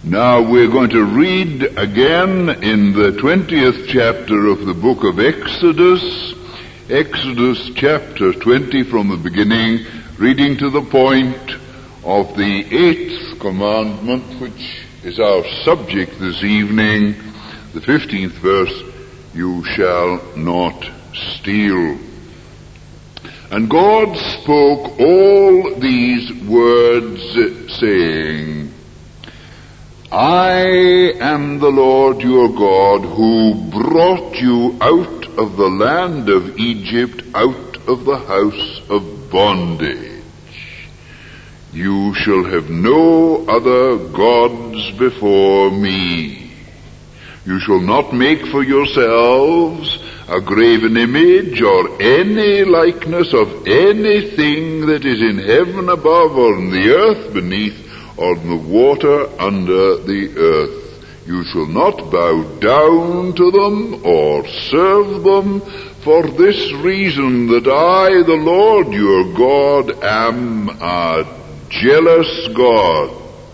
Now we're going to read again in the 20th chapter of the book of Exodus. Exodus chapter 20 from the beginning, reading to the point of the 8th commandment, which is our subject this evening, the 15th verse, "You shall not steal." And God spoke all these words, saying, "I am the Lord your God, who brought you out of the land of Egypt, out of the house of bondage. You shall have no other gods before me. You shall not make for yourselves a graven image or any likeness of anything that is in heaven above or in the earth beneath or in the water under the earth. You shall not bow down to them or serve them, for this reason, that I, the Lord your God, am a jealous God,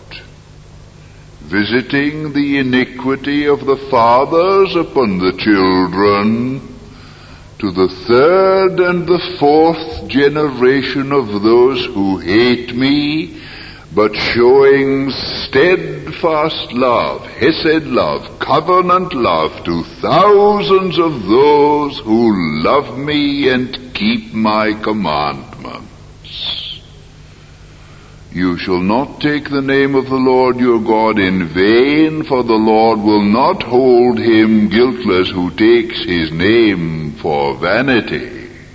visiting the iniquity of the fathers upon the children, to the third and the fourth generation of those who hate me, but showing steadfast love, hesed love, covenant love, to thousands of those who love me and keep my commandments. You shall not take the name of the Lord your God in vain, for the Lord will not hold him guiltless who takes his name for vanity.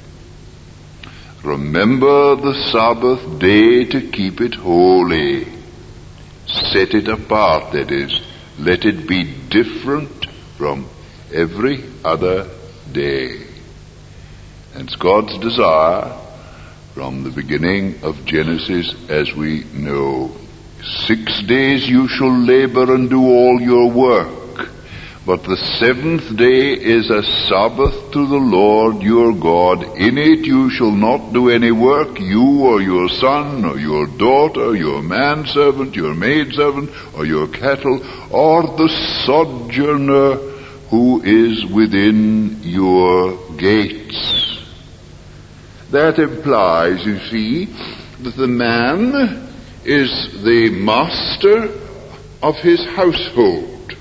Remember the Sabbath day to keep it holy. Set it apart, that is, let it be different from every other day. And it's God's desire from the beginning of Genesis, as we know. 6 days you shall labor and do all your work, but the 7th day is a Sabbath to the Lord your God. In it you shall not do any work, you or your son or your daughter, your manservant, your maidservant, or your cattle, or the sojourner who is within your gates. That implies, you see, that the man is the master of his household,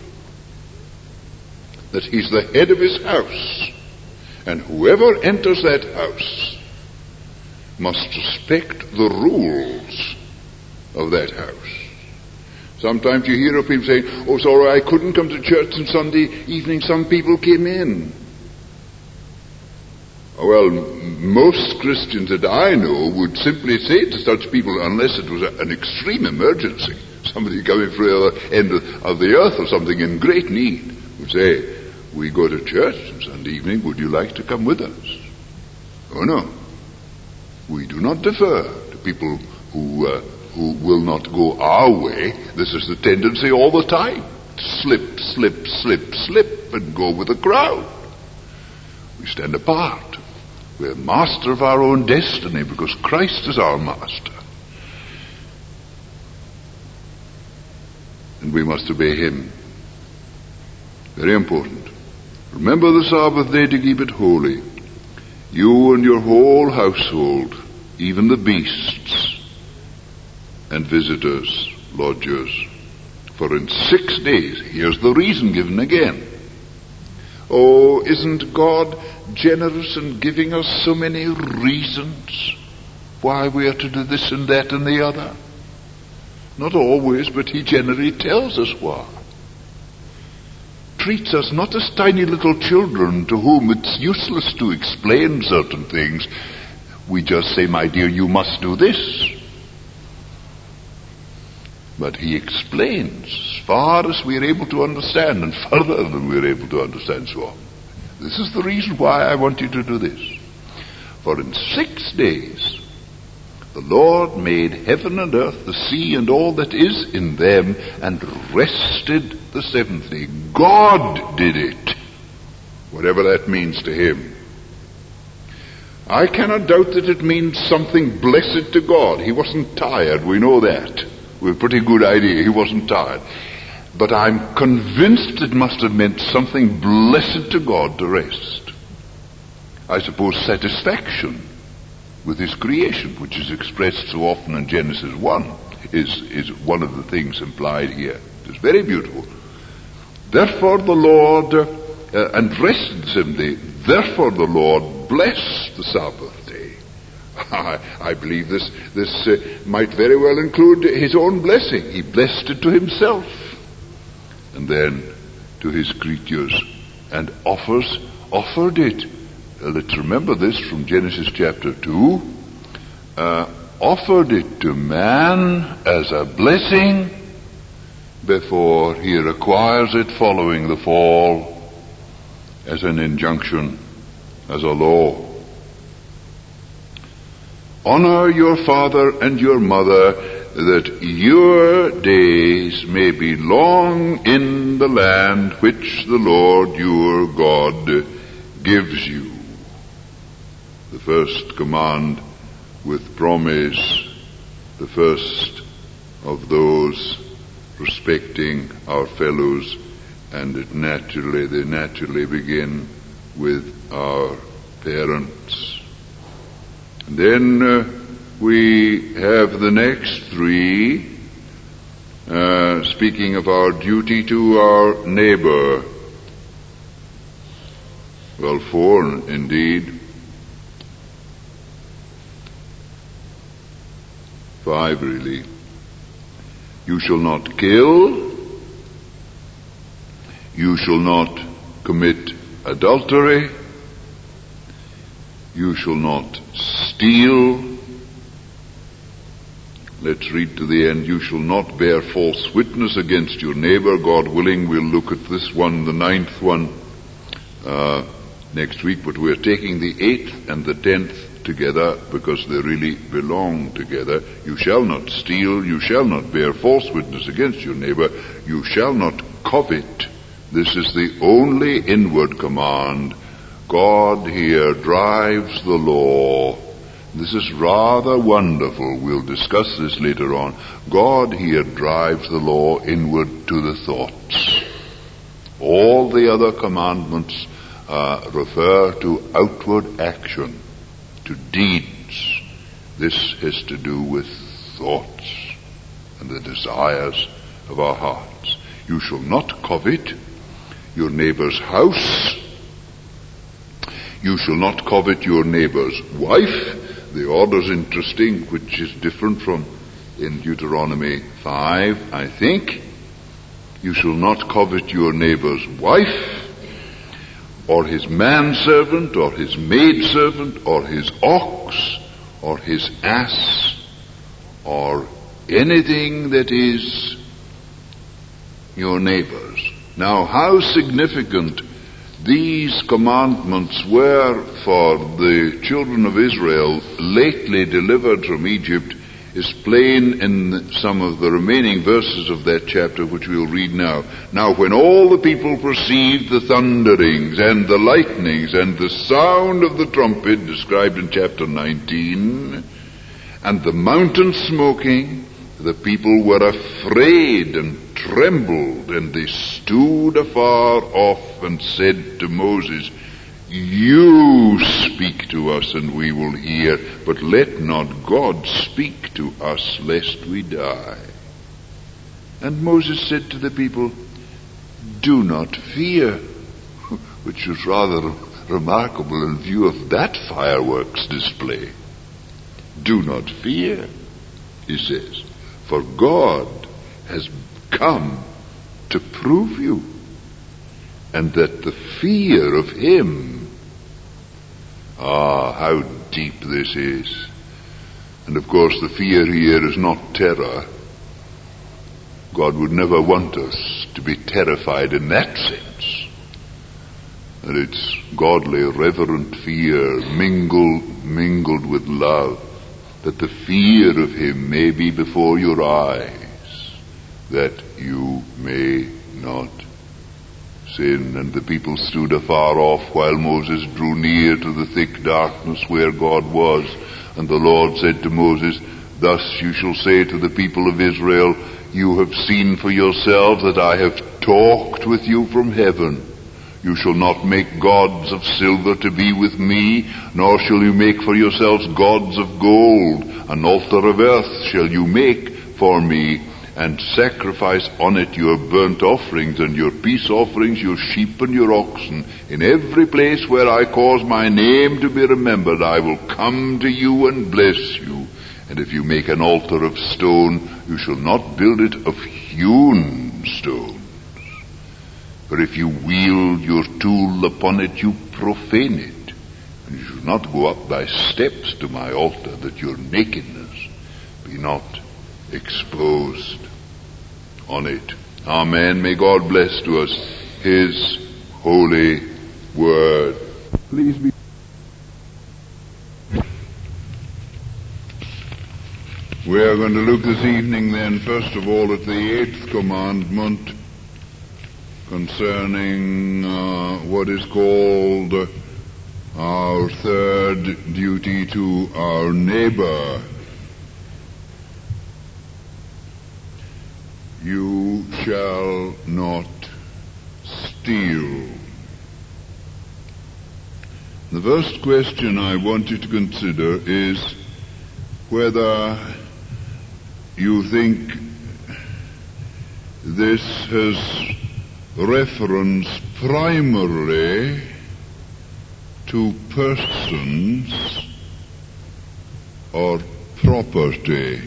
that he's the head of his house, and whoever enters that house must respect the rules of that house. Sometimes you hear of people saying, "Oh, sorry, I couldn't come to church on Sunday evening, some people came in." Well, most Christians that I know would simply say to such people, unless it was an extreme emergency, somebody coming from the other end of the earth or something in great need, would say, "We go to church on Sunday evening, would you like to come with us?" Oh no. We do not defer to people who will not go our way. This is the tendency all the time. Slip, slip, slip, slip, and go with the crowd. We stand apart. We're master of our own destiny because Christ is our master. And we must obey him. Very important. Remember the Sabbath day to keep it holy. You and your whole household, even the beasts and visitors, lodgers. For in 6 days, here's the reason given again. Oh, isn't God generous in giving us so many reasons why we are to do this and that and the other? Not always, but he generally tells us why. Treats us not as tiny little children to whom it's useless to explain certain things. We just say, "My dear, you must do this." But he explains as far as we are able to understand, and further than we are able to understand, so on. This is the reason why I want you to do this. For in 6 days the Lord made heaven and earth, the sea, and all that is in them, and rested the 7th day. God did it, whatever that means to him. I cannot doubt that it means something blessed to God. He wasn't tired, we know that. We have a pretty good idea he wasn't tired. but I'm convinced it must have meant something blessed to God to rest. I suppose satisfaction with his creation, which is expressed so often in Genesis 1, is one of the things implied here. It's very beautiful. Therefore the Lord, and rested the seventh day, therefore the Lord blessed the Sabbath day. I believe this might very well include his own blessing. He blessed it to himself, and then to his creatures, and offered it. Let's remember this from Genesis chapter 2. Offered it to man as a blessing before he requires it following the fall as an injunction, as a law. Honor your father and your mother, that your days may be long in the land which the Lord your God gives you. The first command with promise, the first of those respecting our fellows, and they naturally begin with our parents. And then we have the next three, speaking of our duty to our neighbor. Well, four indeed. 5 really. You shall not kill. You shall not commit adultery. You shall not steal. Let's read to the end. You shall not bear false witness against your neighbor. God willing, we'll look at this one, the 9th one, next week, but we're taking the 8th and the 10th together because they really belong together. You shall not steal. You shall not bear false witness against your neighbor. You shall not covet. This is the only inward command. God here drives the law. This is rather wonderful. We'll discuss this later on. God here drives the law inward to the thoughts. All the other commandments refer to outward action, to deeds. This has to do with thoughts and the desires of our hearts. You shall not covet your neighbor's house. You shall not covet your neighbor's wife. The order's interesting, which is different from in Deuteronomy 5, I think. You shall not covet your neighbor's wife, or his manservant, or his maidservant, or his ox, or his ass, or anything that is your neighbor's. Now, how significant these commandments were for the children of Israel lately delivered from Egypt is plain in some of the remaining verses of that chapter, which we'll read now. Now, when all the people perceived the thunderings and the lightnings and the sound of the trumpet, described in chapter 19, and the mountain smoking, the people were afraid and trembled, and they stood afar off and said to Moses, You speak to us and we will hear, but let not God speak to us lest we die. And Moses said to the people, Do not fear, which is rather remarkable in view of that fireworks display. Do not fear, he says, for God has come to prove you, and that the fear of him, how deep this is. And of course the fear here is not terror. God would never want us to be terrified in that sense. And it's godly, reverent fear mingled with love, that the fear of him may be before your eyes, that you may not sin. And the people stood afar off while Moses drew near to the thick darkness where God was. And the Lord said to Moses, Thus you shall say to the people of Israel, you have seen for yourselves that I have talked with you from heaven. You shall not make gods of silver to be with me, nor shall you make for yourselves gods of gold. An altar of earth shall you make for me, and sacrifice on it your burnt offerings and your peace offerings, your sheep and your oxen. In every place where I cause my name to be remembered, I will come to you and bless you. And if you make an altar of stone, you shall not build it of hewn stones. For if you wield your tool upon it, you profane it. And you shall not go up by steps to my altar, that your nakedness be not exposed on it. Amen. May God bless to us His holy word. Please be. We are going to look this evening then, first of all, at the 8th commandment concerning what is called our third duty to our neighbor. You shall not steal. The first question I want you to consider is whether you think this has reference primarily to persons or property.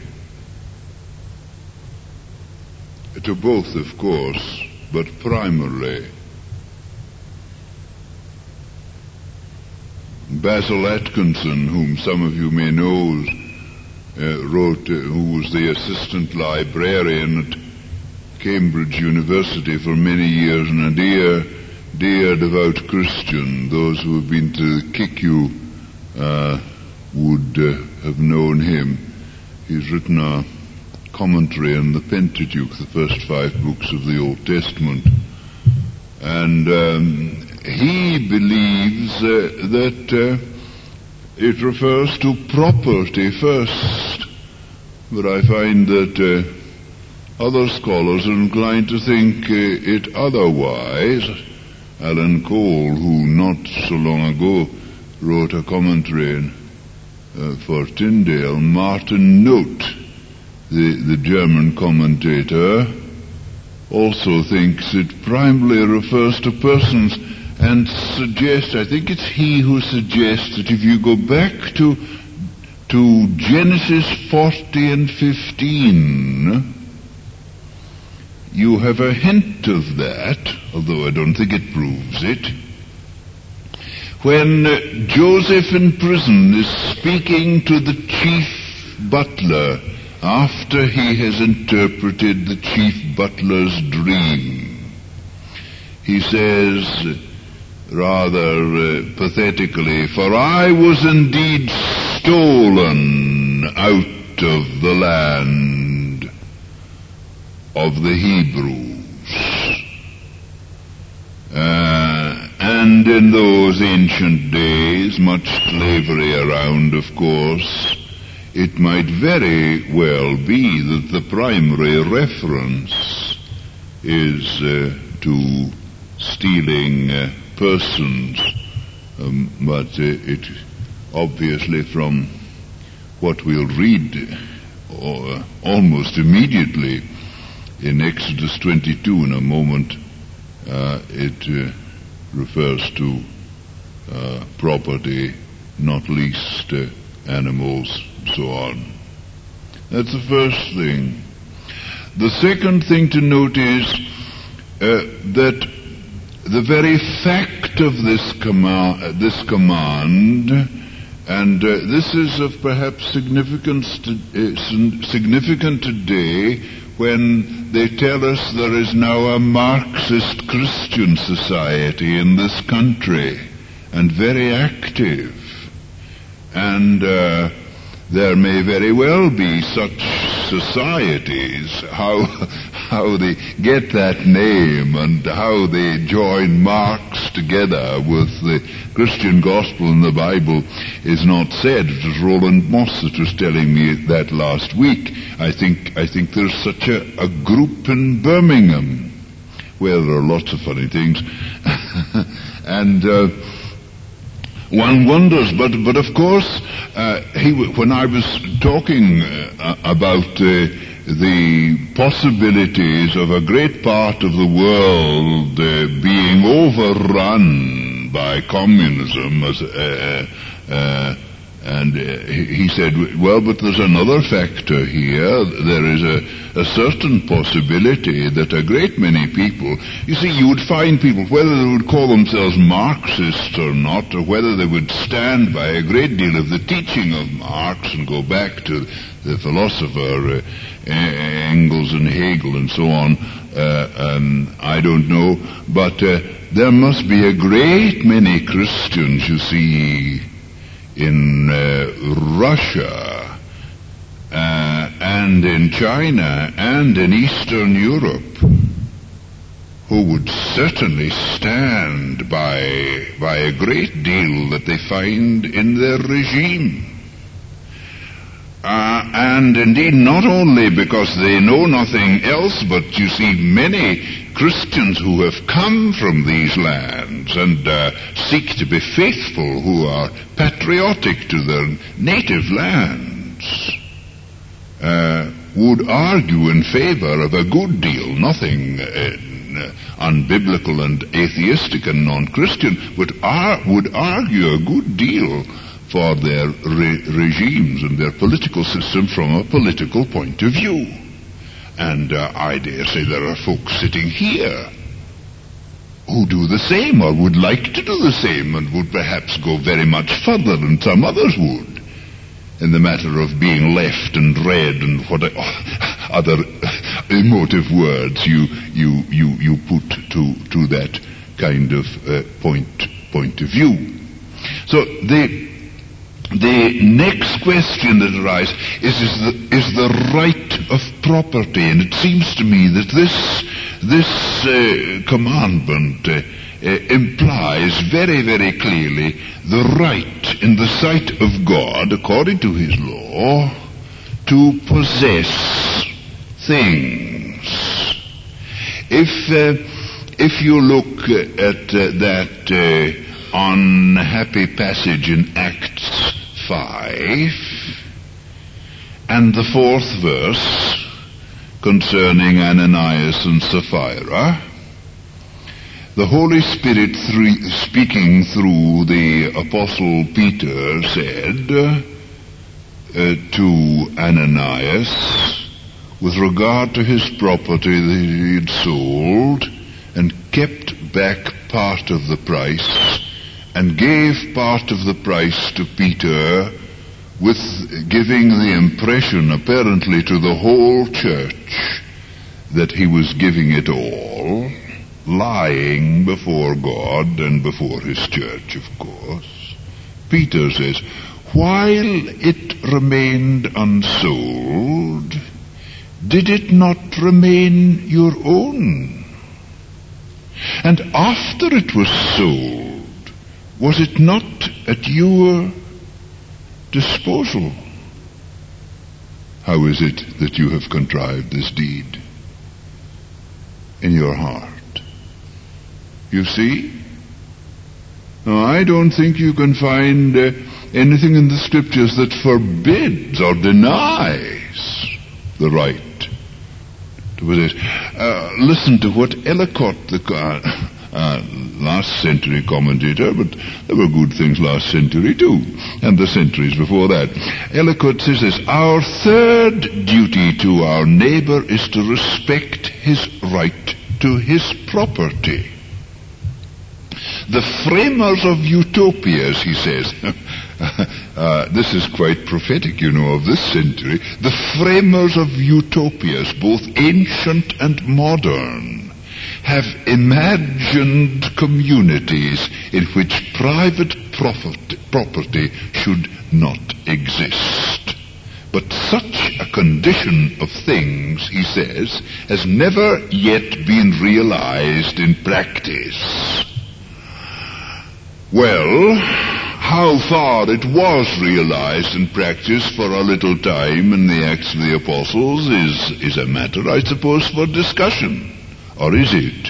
To both, of course, but primarily. Basil Atkinson, whom some of you may know, wrote, who was the assistant librarian at Cambridge University for many years, and a dear devout Christian. Those who have been to Kiku would have known him. He's written a commentary on the Pentateuch, the first 5 books of the Old Testament. And he believes that it refers to property first. But I find that other scholars are inclined to think it otherwise. Alan Cole, who not so long ago wrote a commentary for Tyndale, Martin Note, the German commentator, also thinks it primarily refers to persons, and suggests, I think it's he who suggests, that if you go back to Genesis 40 and 15, you have a hint of that, although I don't think it proves it. When Joseph in prison is speaking to the chief butler after he has interpreted the chief butler's dream, he says rather pathetically, "For I was indeed stolen out of the land of the Hebrews." And in those ancient days, much slavery around, of course, it might very well be that the primary reference is to stealing persons, but it obviously, from what we'll read almost immediately in Exodus 22 in a moment, it refers to property, not least animals, and so on. That's the first thing. The second thing to note is that the very fact of this command, and this is of perhaps significant today, when they tell us there is now a Marxist Christian society in this country, and very active. And there may very well be such societies. they get that name and how they join Marx together with the Christian gospel in the Bible is not said. It was Roland Moss that was telling me that last week. I think there's such a group in Birmingham. Well, there are lots of funny things. And one wonders, but of course, when I was talking about the possibilities of a great part of the world being overrun by communism, he said, well, but there's another factor here. There is a certain possibility that a great many people, you see, you would find people, whether they would call themselves Marxists or not, or whether they would stand by a great deal of the teaching of Marx and go back to the philosopher Engels and Hegel and so on, I don't know, but there must be a great many Christians, you see, in Russia and in China and in Eastern Europe who would certainly stand by a great deal that they find in their regime. And indeed not only because they know nothing else, but you see many Christians who have come from these lands and seek to be faithful, who are patriotic to their native lands, would argue in favor of a good deal, nothing unbiblical and atheistic and non-Christian, but would argue a good deal for their regimes and their political system from a political point of view. And I dare say there are folks sitting here who do the same, or would like to do the same, and would perhaps go very much further than some others would in the matter of being left and read and what other emotive words you put to that kind of point of view. So the next question that arises is the right of property, and it seems to me that this commandment implies very, very clearly the right in the sight of God, according to His law, to possess things. If you look at that unhappy passage in Acts 5 and the 4th verse concerning Ananias and Sapphira, the Holy Spirit, speaking through the Apostle Peter, said to Ananias, with regard to his property that he had sold and kept back part of the price, and gave part of the price to Peter, with giving the impression apparently to the whole church that he was giving it all, lying before God and before his church, of course. Peter says, while it remained unsold, did it not remain your own? And after it was sold, was it not at your disposal? How is it that you have contrived this deed in your heart? You see? Now, I don't think you can find anything in the Scriptures that forbids or denies the right to possess. Listen to what Ellicott, the last century commentator, but there were good things last century too, and the centuries before that. Ellicott says this: our third duty to our neighbor is to respect his right to his property. The framers of utopias, he says, this is quite prophetic, you know, of this century. The framers of utopias, both ancient and modern, have imagined communities in which private property should not exist. But such a condition of things, he says, has never yet been realized in practice. Well, how far it was realized in practice for a little time in the Acts of the Apostles is a matter, I suppose, for discussion. Or is it?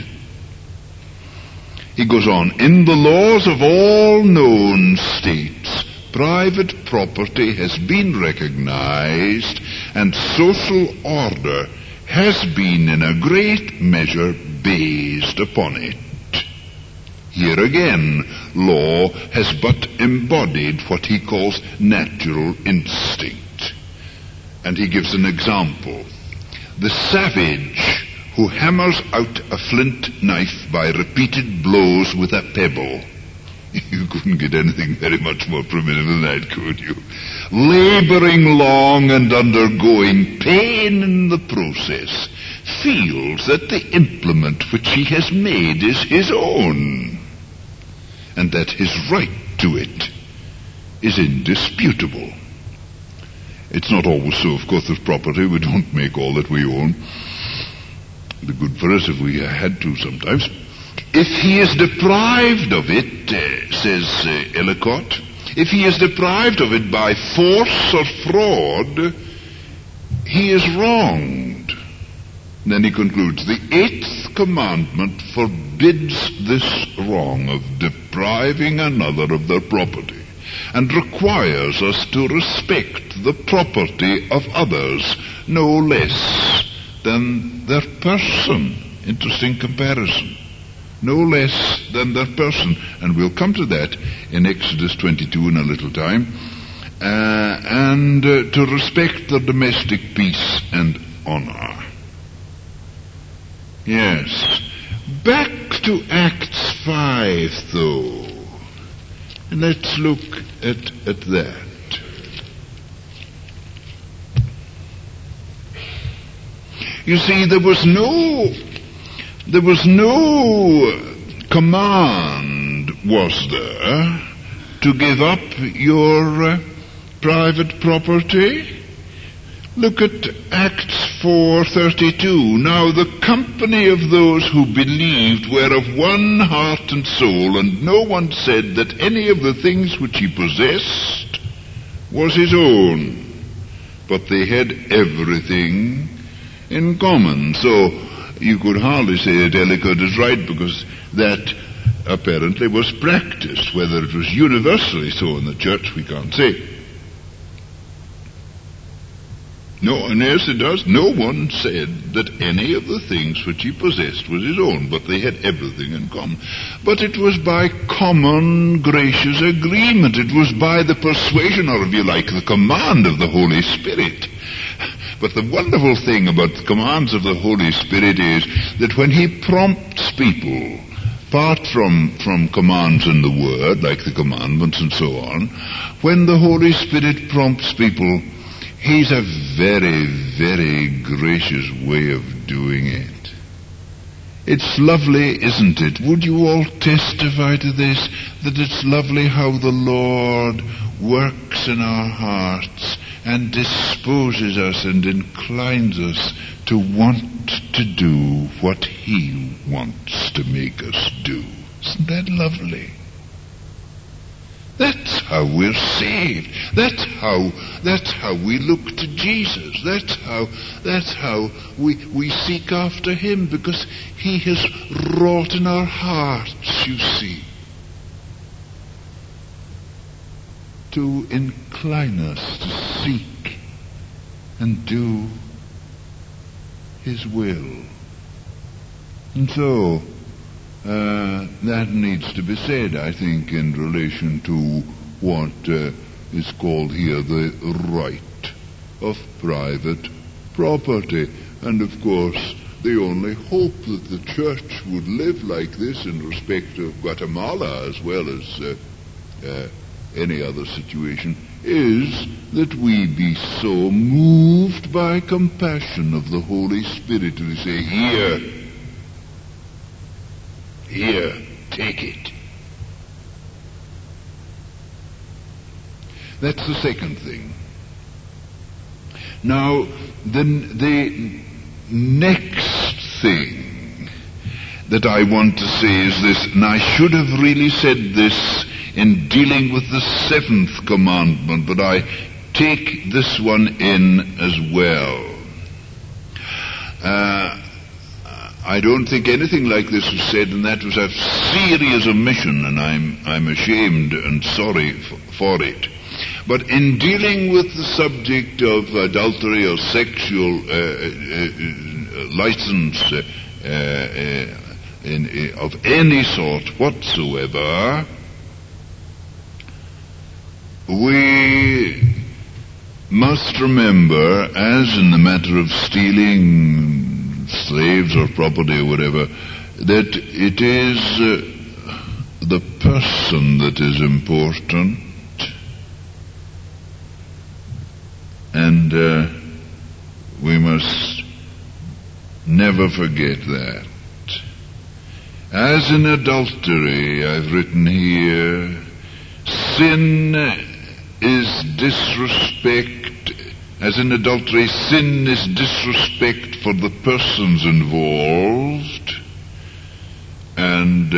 He goes on, in the laws of all known states, private property has been recognized, and social order has been in a great measure based upon it. Here again, law has but embodied what he calls natural instinct. And he gives an example. The savage who hammers out a flint knife by repeated blows with a pebble. You couldn't get anything very much more primitive than that, could you? Laboring long and undergoing pain in the process, feels that the implement which he has made is his own, and that his right to it is indisputable. It's not always so, of course, with property. We don't make all that we own. It'd be good for us if we had to sometimes. If he is deprived of it, says Ellicott, if he is deprived of it by force or fraud, he is wronged. Then he concludes, the 8th commandment forbids this wrong of depriving another of their property, and requires us to respect the property of others no less than their person. Interesting comparison. No less than their person. And we'll come to that in Exodus 22 in a little time. And to respect their domestic peace and honor. Yes. Back to Acts 5, though. And let's look at that. You see, there was no command, was there, to give up your private property? Look at Acts 4:32. Now the company of those who believed were of one heart and soul, and no one said that any of the things which he possessed was his own, but they had everything in common. So you could hardly say that Ellicott is right, because that apparently was practiced. Whether it was universally so in the church, we can't say. No, and yes, it does. No one said that any of the things which he possessed was his own, but they had everything in common. But it was by common gracious agreement. It was by the persuasion, or if you like, the command of the Holy Spirit. But the wonderful thing about the commands of the Holy Spirit is that when he prompts people, apart from commands in the Word, like the commandments and so on, when the Holy Spirit prompts people, he's a very, very gracious way of doing it. It's lovely, isn't it? Would you all testify to this, that it's lovely how the Lord works in our hearts and disposes us and inclines us to want to do what he wants to make us do. Isn't that lovely? That's how we're saved. That's how we look to Jesus. That's how we seek after him, because he has wrought in our hearts, you see, to incline us to seek and do his will. And so that needs to be said, I think, in relation to what is called here the right of private property. And of course, the only hope that the church would live like this in respect of Guatemala, as well as any other situation, is that we be so moved by compassion of the Holy Spirit to say, Here, take it. That's the second thing. Now, then the next thing that I want to say is this, and I should have really said this in dealing with the 7th commandment, but I take this one in as well. I don't think anything like this was said, and that was a serious omission, and I'm ashamed and sorry for it. But in dealing with the subject of adultery or sexual license of any sort whatsoever, we must remember, as in the matter of stealing slaves or property or whatever, that it is the person that is important, and we must never forget that. As in adultery, I've written here, sin is disrespect. As in adultery, sin is disrespect for the persons involved, and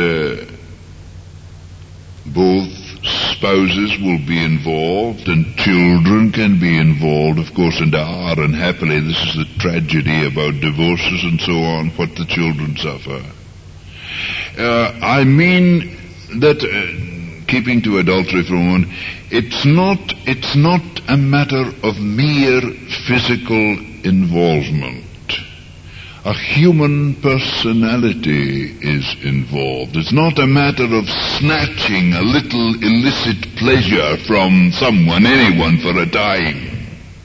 both spouses will be involved, and children can be involved, of course, and are, and happily this is the tragedy about divorces and so on, what the children suffer. I mean that, keeping to adultery for a moment, it's not a matter of mere physical involvement. A human personality is involved. It's not a matter of snatching a little illicit pleasure from someone, anyone, for a time.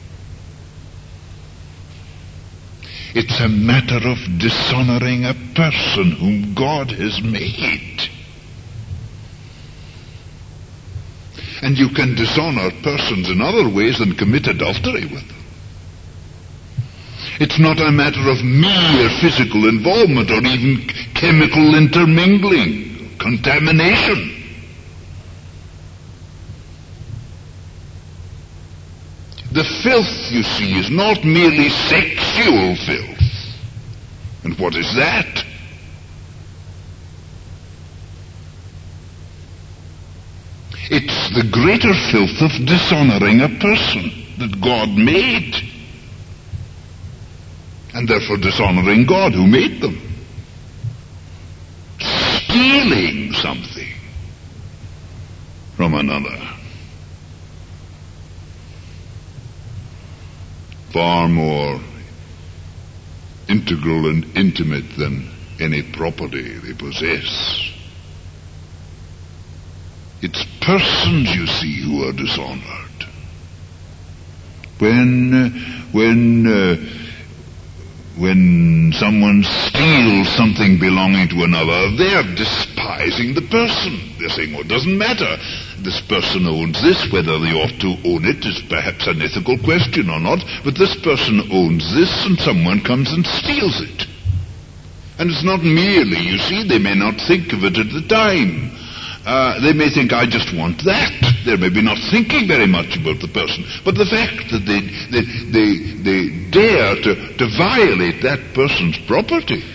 It's a matter of dishonoring a person whom God has made. And you can dishonor persons in other ways than commit adultery with them. It's not a matter of mere physical involvement or even chemical intermingling, contamination. The filth, you see, is not merely sexual filth. And what is that? It's the greater filth of dishonoring a person that God made, and therefore dishonoring God who made them. Stealing something from another. Far more integral and intimate than any property they possess. It's persons, you see, who are dishonored. When someone steals something belonging to another, they're despising the person. They're saying, well, it doesn't matter. This person owns this. Whether they ought to own it is perhaps an ethical question or not, but this person owns this, and someone comes and steals it. And it's not merely, you see, they may not think of it at the time. They may think, I just want that. They're maybe not thinking very much about the person. But the fact that they dare to violate that person's property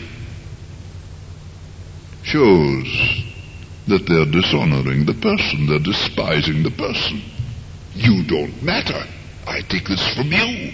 shows that they're dishonoring the person. They're despising the person. You don't matter. I take this from you.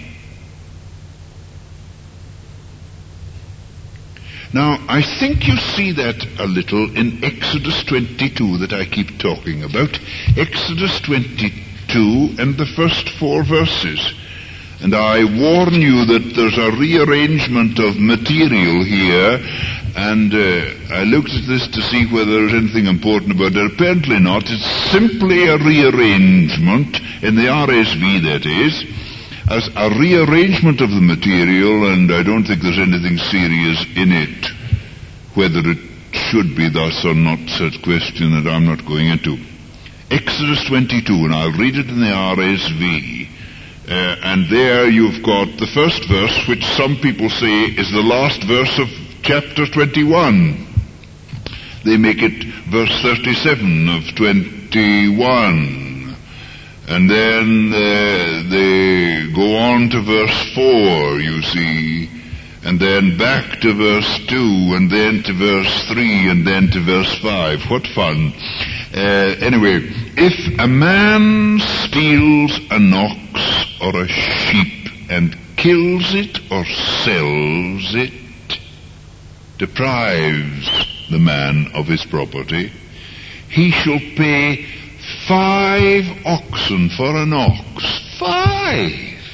Now, I think you see that a little in Exodus 22 that I keep talking about. Exodus 22 and the first 4 verses. And I warn you that there's a rearrangement of material here, and I looked at this to see whether there's anything important about it. Apparently not. It's simply a rearrangement, in the RSV that is, as a rearrangement of the material, and I don't think there's anything serious in it. Whether it should be thus or not, such question that I'm not going into. Exodus 22, and I'll read it in the RSV. And there you've got the first verse, which some people say is the last verse of chapter 21. They make it verse 37 of 21. And then they go on to verse 4, you see, and then back to verse 2, and then to verse 3, and then to verse 5. What fun. Anyway, if a man steals an ox or a sheep and kills it or sells it, deprives the man of his property, he shall pay 5 oxen for an ox. 5!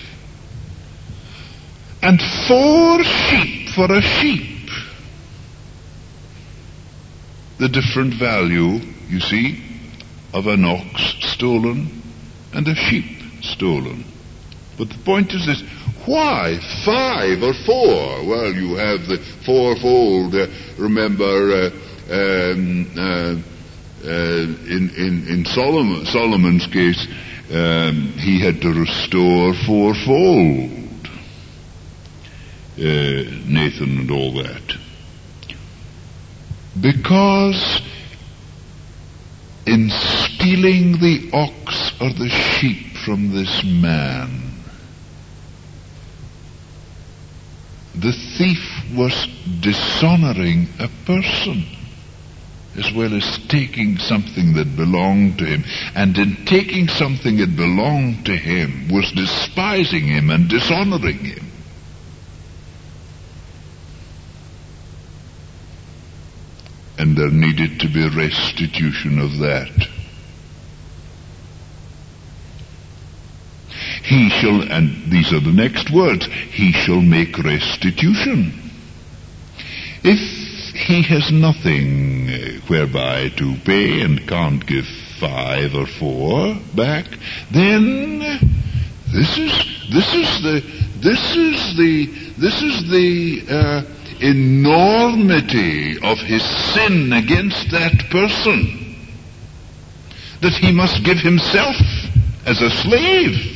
And 4 sheep for a sheep. The different value, you see, of an ox stolen and a sheep stolen. But the point is this: why 5 or 4? Well, you have the fourfold. Remember, in Solomon's case, he had to restore fourfold. Nathan and all that. Because in stealing the ox or the sheep from this man, the thief was dishonoring a person, as well as taking something that belonged to him. And in taking something that belonged to him, was despising him and dishonoring him. And there needed to be restitution of that. He shall, and these are the next words, he shall make restitution. If he has nothing whereby to pay and can't give 5 or 4 back, then this is the enormity of his sin against that person, that he must give himself as a slave.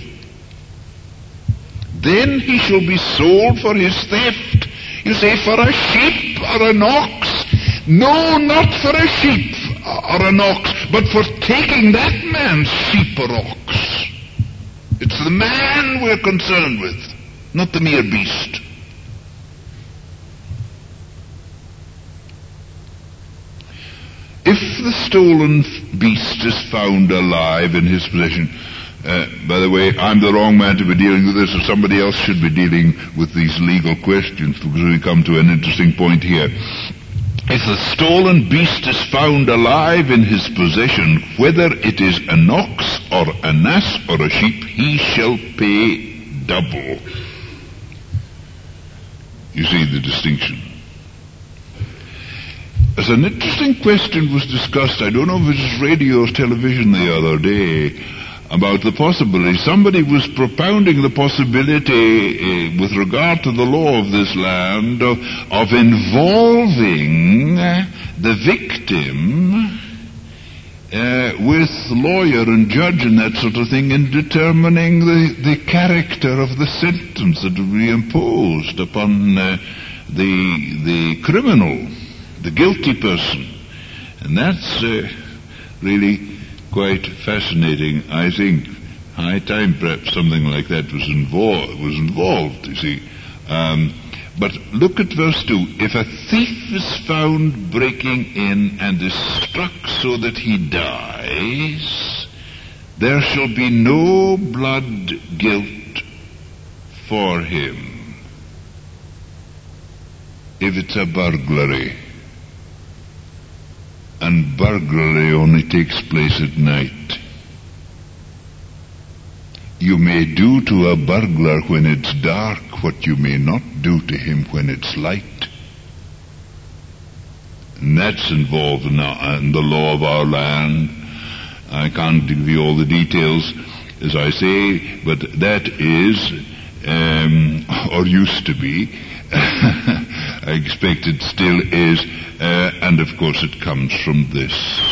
Then he shall be sold for his theft. You say, for a sheep or an ox? No, not for a sheep or an ox, but for taking that man's sheep or ox. It's the man we're concerned with, not the mere beast. If the stolen beast is found alive in his possession, by the way, I'm the wrong man to be dealing with this, or somebody else should be dealing with these legal questions, because we come to an interesting point here. If the stolen beast is found alive in his possession, whether it is an ox or an ass or a sheep, he shall pay double. You see the distinction. As an interesting question was discussed, I don't know if it was radio or television the other day, about the possibility, somebody was propounding the possibility with regard to the law of this land of involving the victim with lawyer and judge and that sort of thing in determining the character of the sentence that would be imposed upon the criminal, the guilty person. And that's really quite fascinating, I think. High time perhaps something like that was involved, you see. But look at verse 2. If a thief is found breaking in and is struck so that he dies, there shall be no blood guilt for him. If it's a burglary, and burglary only takes place at night. You may do to a burglar when it's dark what you may not do to him when it's light. And that's involved in the law of our land. I can't give you all the details, as I say, but that is, or used to be, I expect it still is, and of course it comes from this.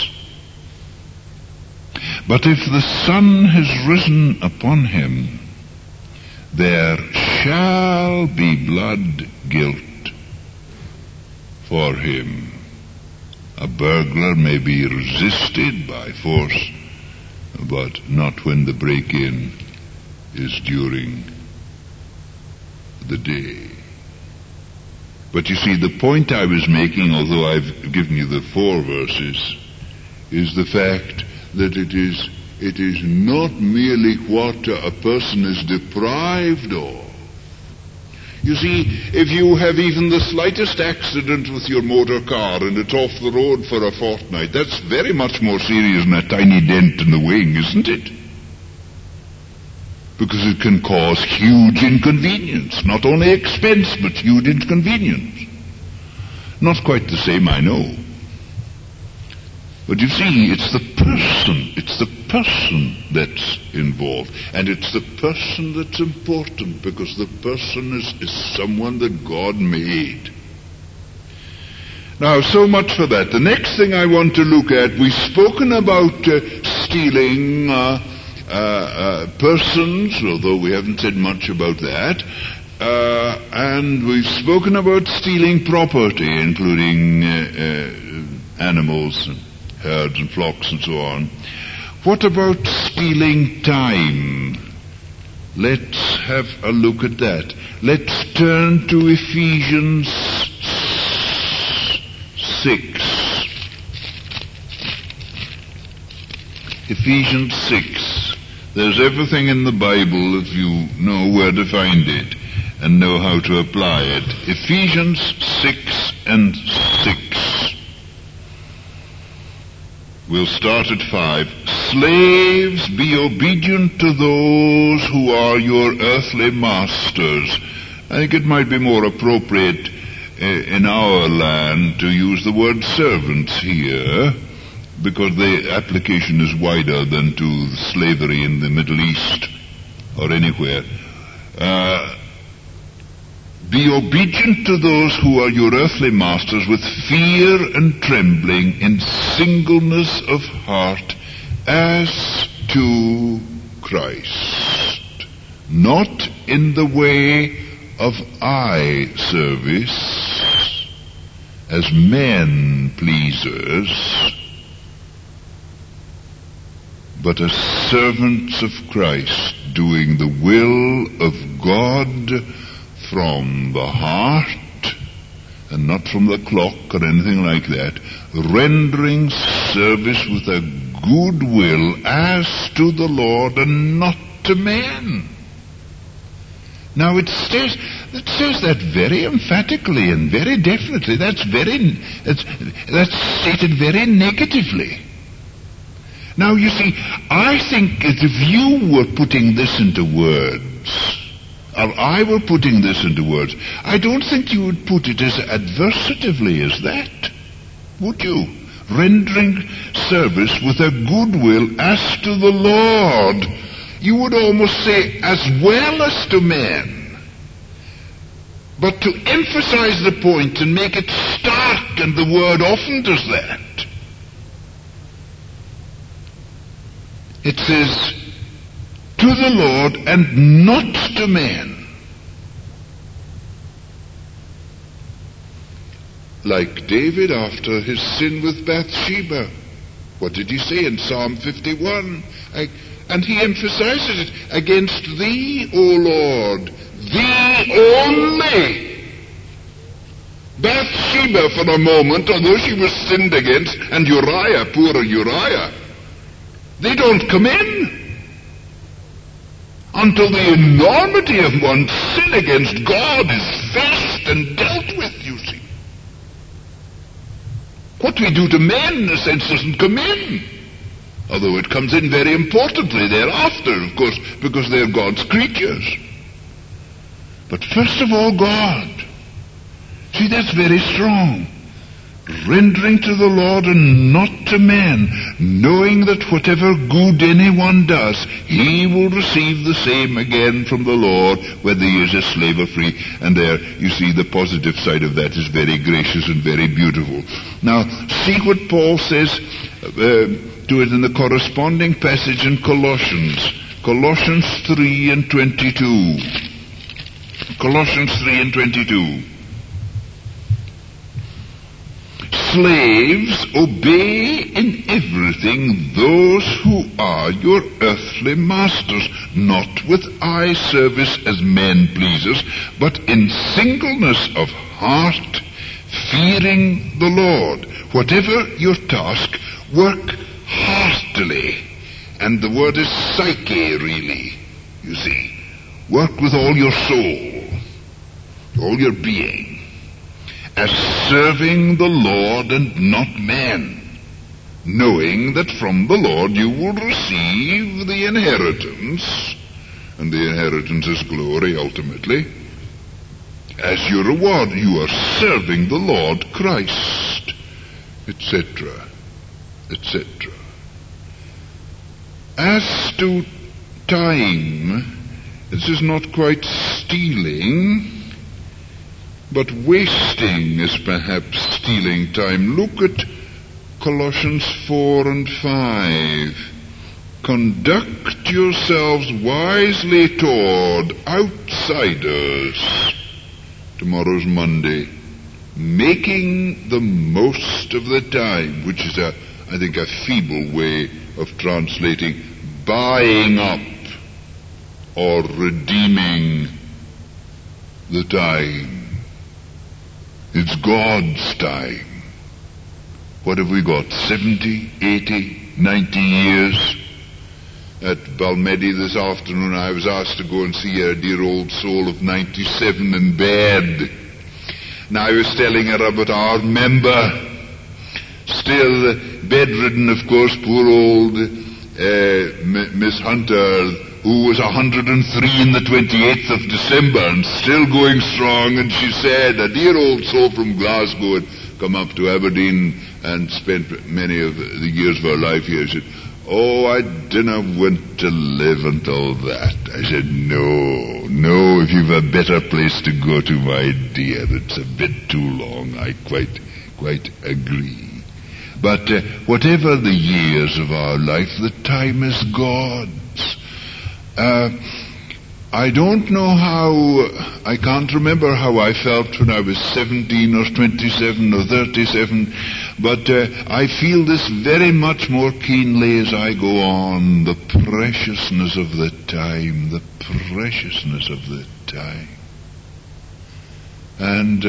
But if the sun has risen upon him, there shall be blood guilt for him. A burglar may be resisted by force but not when the break-in is during the day. But you see, the point I was making, although I've given you the 4 verses, is the fact that it is not merely what a person is deprived of. You see, if you have even the slightest accident with your motor car and it's off the road for a fortnight, that's very much more serious than a tiny dent in the wing, isn't it? Because it can cause huge inconvenience. Not only expense, but huge inconvenience. Not quite the same, I know. But you see, it's the person that's involved. And it's the person that's important, because the person is someone that God made. Now, so much for that. The next thing I want to look at, we've spoken about stealing persons, although we haven't said much about that. And we've spoken about stealing property, including animals and herds and flocks and so on. What about stealing time? Let's have a look at that. Let's turn to Ephesians 6. Ephesians 6. There's everything in the Bible if you know where to find it and know how to apply it. Ephesians 6 and 6. We'll start at 5. Slaves, be obedient to those who are your earthly masters. I think it might be more appropriate in our land to use the word servants here, because the application is wider than to slavery in the Middle East or anywhere. Be obedient to those who are your earthly masters with fear and trembling, in singleness of heart, as to Christ, not in the way of eye service, as men pleasers, but as servants of Christ, doing the will of God from the heart, and not from the clock or anything like that, rendering service with a good will as to the Lord and not to men. Now it says that very emphatically and very definitely. That's stated very negatively. Now you see, I think that if you were putting this into words, or I were putting this into words, I don't think you would put it as adversatively as that, would you? Rendering service with a good will as to the Lord. You would almost say, as well as to men. But to emphasize the point and make it stark, and the word often does that, it says, to the Lord and not to men. Like David after his sin with Bathsheba. What did he say in Psalm 51? And he emphasizes it, against thee, O Lord, thee only. Bathsheba for a moment, although she was sinned against, and Uriah, poor Uriah, they don't come in until the enormity of one's sin against God is faced and dealt with, you see. What we do to men, in a sense, doesn't come in, although it comes in very importantly thereafter, of course, because they're God's creatures. But first of all, God. See, that's very strong. Rendering to the Lord and not to men, knowing that whatever good anyone does, he will receive the same again from the Lord, whether he is a slave or free. And there, you see, the positive side of that is very gracious and very beautiful. Now, see what Paul says to it in the corresponding passage in Colossians. Colossians 3 and 22. Colossians 3 and 22. Slaves, obey in everything those who are your earthly masters, not with eye service as men pleasers, but in singleness of heart, fearing the Lord. Whatever your task, work heartily. And the word is psyche, really, you see. Work with all your soul, all your being, as serving the Lord and not men, knowing that from the Lord you will receive the inheritance, and the inheritance is glory ultimately. As your reward, you are serving the Lord Christ, etc., etc. As to time, this is not quite stealing, but wasting is perhaps stealing time. Look at Colossians 4 and 5. Conduct yourselves wisely toward outsiders. Tomorrow's Monday. Making the most of the time, which is I think a feeble way of translating buying up or redeeming the time. It's God's time. What have we got? 70, 80, 90 years? At Balmedi this afternoon I was asked to go and see a dear old soul of 97 in bed. And I was telling her about our member, still bedridden, of course, poor old Miss Hunter, who was 103 in the 28th of December and still going strong. And she said, a dear old soul from Glasgow had come up to Aberdeen and spent many of the years of her life here. She said, oh, I dinna want to live until that. I said, no, if you've a better place to go to, my dear, it's a bit too long. I quite agree. But whatever the years of our life, the time is God's. I don't know I can't remember how I felt when I was 17 or 27 or 37, but I feel this very much more keenly as I go on, the preciousness of the time, the preciousness of the time. And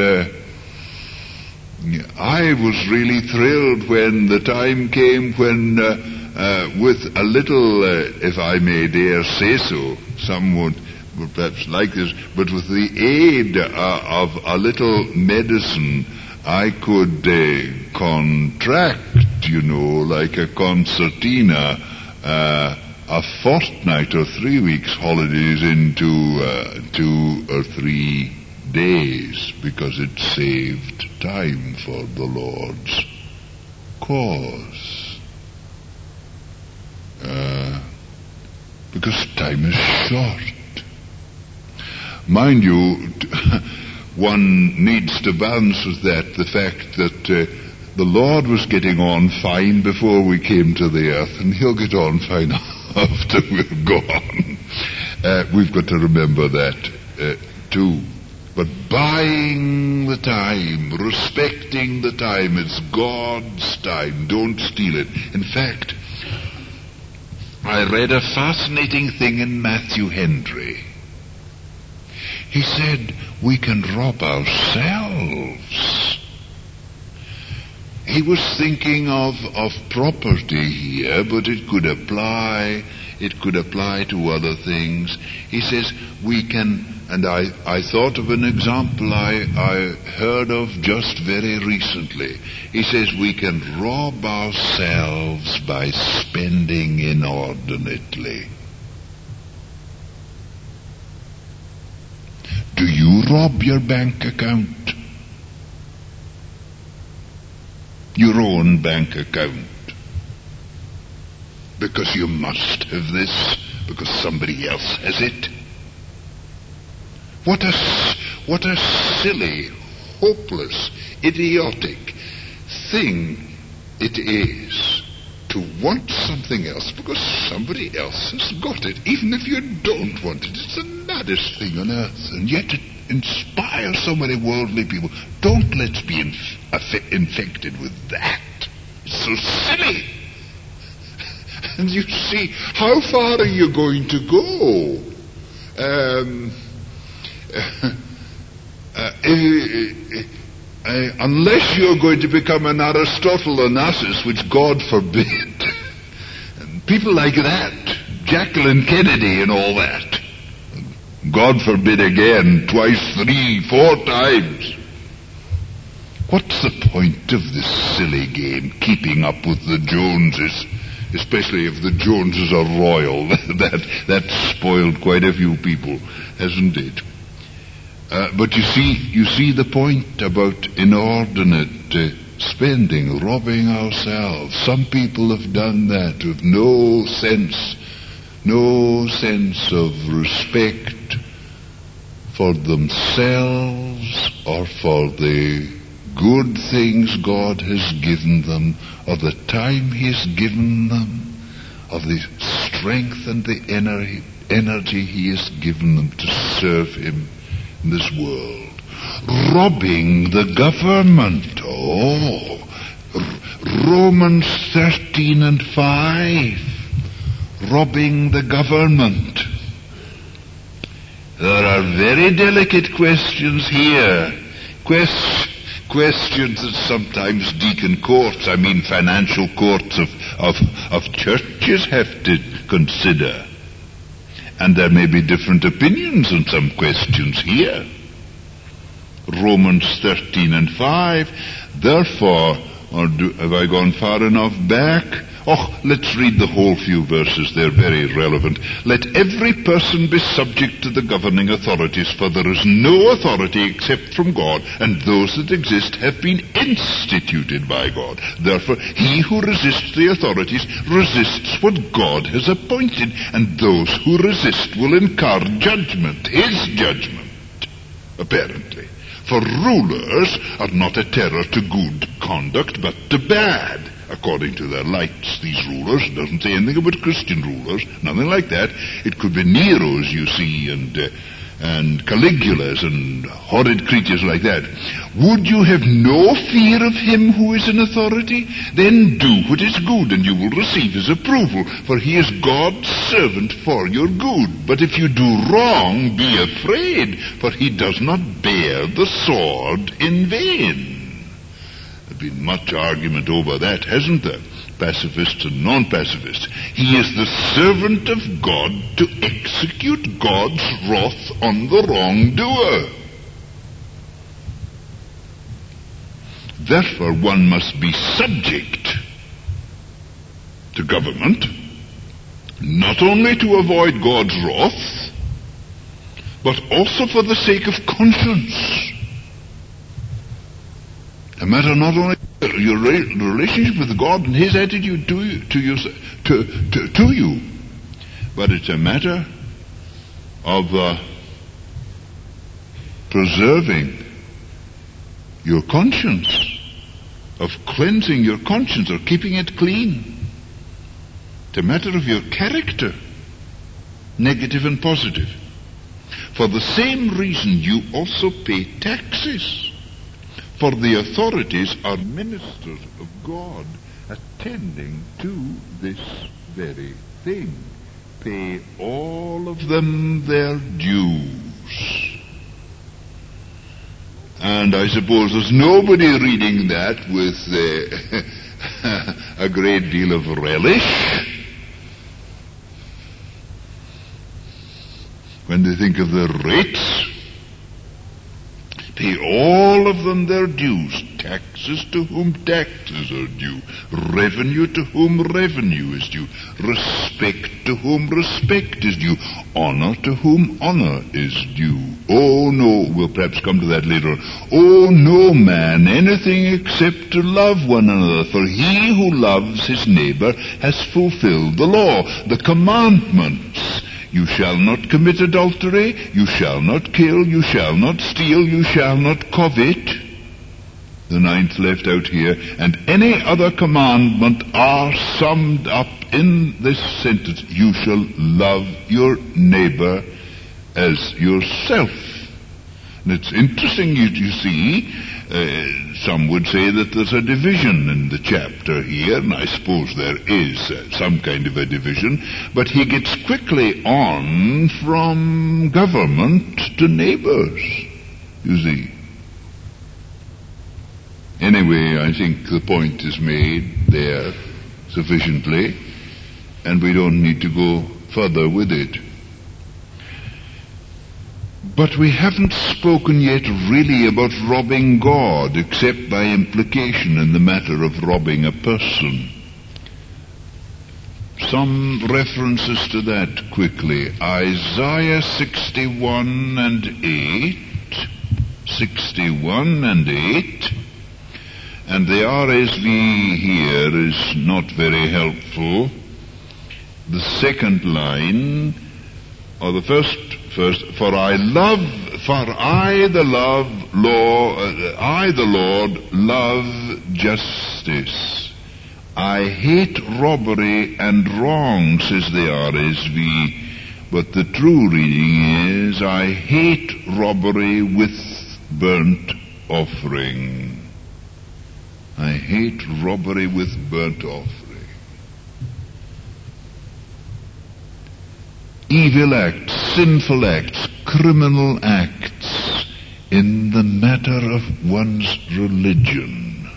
I was really thrilled when the time came when, with a little, if I may dare say so, some would perhaps like this, but with the aid of a little medicine, I could contract, like a concertina, a fortnight or 3 weeks holidays into 2 or 3 days, because it saved time for the Lord's cause. Because time is short. Mind you, one needs to balance with that the fact that the Lord was getting on fine before we came to the earth, and He'll get on fine after we're gone. We've got to remember that too. But buying the time, respecting the time, it's God's time. Don't steal it. In fact, I read a fascinating thing in Matthew Henry. He said, we can rob ourselves. He was thinking of property here, but it could apply to other things. He says, we can, and I thought of an example I heard of just very recently. He says, we can rob ourselves by spending inordinately. Do you rob your bank account? Your own bank account? Because you must have this, because somebody else has it? What a silly, hopeless, idiotic thing it is to want something else because somebody else has got it, even if you don't want it. It's the maddest thing on earth, and yet it inspires so many worldly people. Let's be infected with that. It's so silly. And you see, how far are you going to go? Unless you're going to become an Aristotle Onassis, which God forbid. And people like that, Jacqueline Kennedy and all that. God forbid again, twice, 3, 4 times. What's the point of this silly game, keeping up with the Joneses? Especially if the Joneses are royal. That's spoiled quite a few people, hasn't it? But you see the point about inordinate spending, robbing ourselves. Some people have done that with no sense of respect for themselves or for the good things God has given them, of the time He's given them, of the strength and the energy He has given them to serve Him in this world. Robbing the government. Romans 13 and 5. Robbing the government. There are very delicate questions here. Questions that sometimes deacon courts, financial courts of churches have to consider. And there may be different opinions on some questions here. Romans 13 and 5. Therefore, have I gone far enough back? Let's read the whole few verses. They're very relevant. Let every person be subject to the governing authorities, for there is no authority except from God, and those that exist have been instituted by God. Therefore, he who resists the authorities resists what God has appointed, and those who resist will incur judgment, his judgment, apparently. For rulers are not a terror to good conduct, but to bad. According to their lights, these rulers, doesn't say anything about Christian rulers, nothing like that. It could be Neros, you see, and Caligulas and horrid creatures like that. Would you have no fear of him who is in authority? Then do what is good, and you will receive his approval, for he is God's servant for your good. But if you do wrong, be afraid, for he does not bear the sword in vain. There's been much argument over that, hasn't there? Pacifists and non-pacifists. He is the servant of God to execute God's wrath on the wrongdoer. Therefore, one must be subject to government, not only to avoid God's wrath, but also for the sake of conscience. A matter not only your relationship with God and His attitude to you, but it's a matter of preserving your conscience, of cleansing your conscience or keeping it clean. It's a matter of your character, negative and positive. For the same reason you also pay taxes. For the authorities are ministers of God, attending to this very thing. Pay all of them their dues. And I suppose there's nobody reading that with a great deal of relish when they think of the rates. Pay all of them their dues. Taxes to whom taxes are due. Revenue to whom revenue is due. Respect to whom respect is due. Honor to whom honor is due. Oh no, we'll perhaps come to that later. Oh no man anything except to love one another, for he who loves his neighbor has fulfilled the law, the commandments. You shall not commit adultery, you shall not kill, you shall not steal, you shall not covet. The 9th left out here. And any other commandment are summed up in this sentence. You shall love your neighbor as yourself. And it's interesting, you see, some would say that there's a division in the chapter here, and I suppose there is some kind of a division, but he gets quickly on from government to neighbors, you see. Anyway, I think the point is made there sufficiently, and we don't need to go further with it. But we haven't spoken yet really about robbing God, except by implication in the matter of robbing a person. Some references to that quickly. Isaiah 61 and 8. 61 and 8. And the RSV here is not very helpful. The second line, or the first, for I the Lord love justice. I hate robbery and wrong, says the RSV, but the true reading is, I hate robbery with burnt offering. I hate robbery with burnt offering. Evil acts, sinful acts, criminal acts in the matter of one's religion.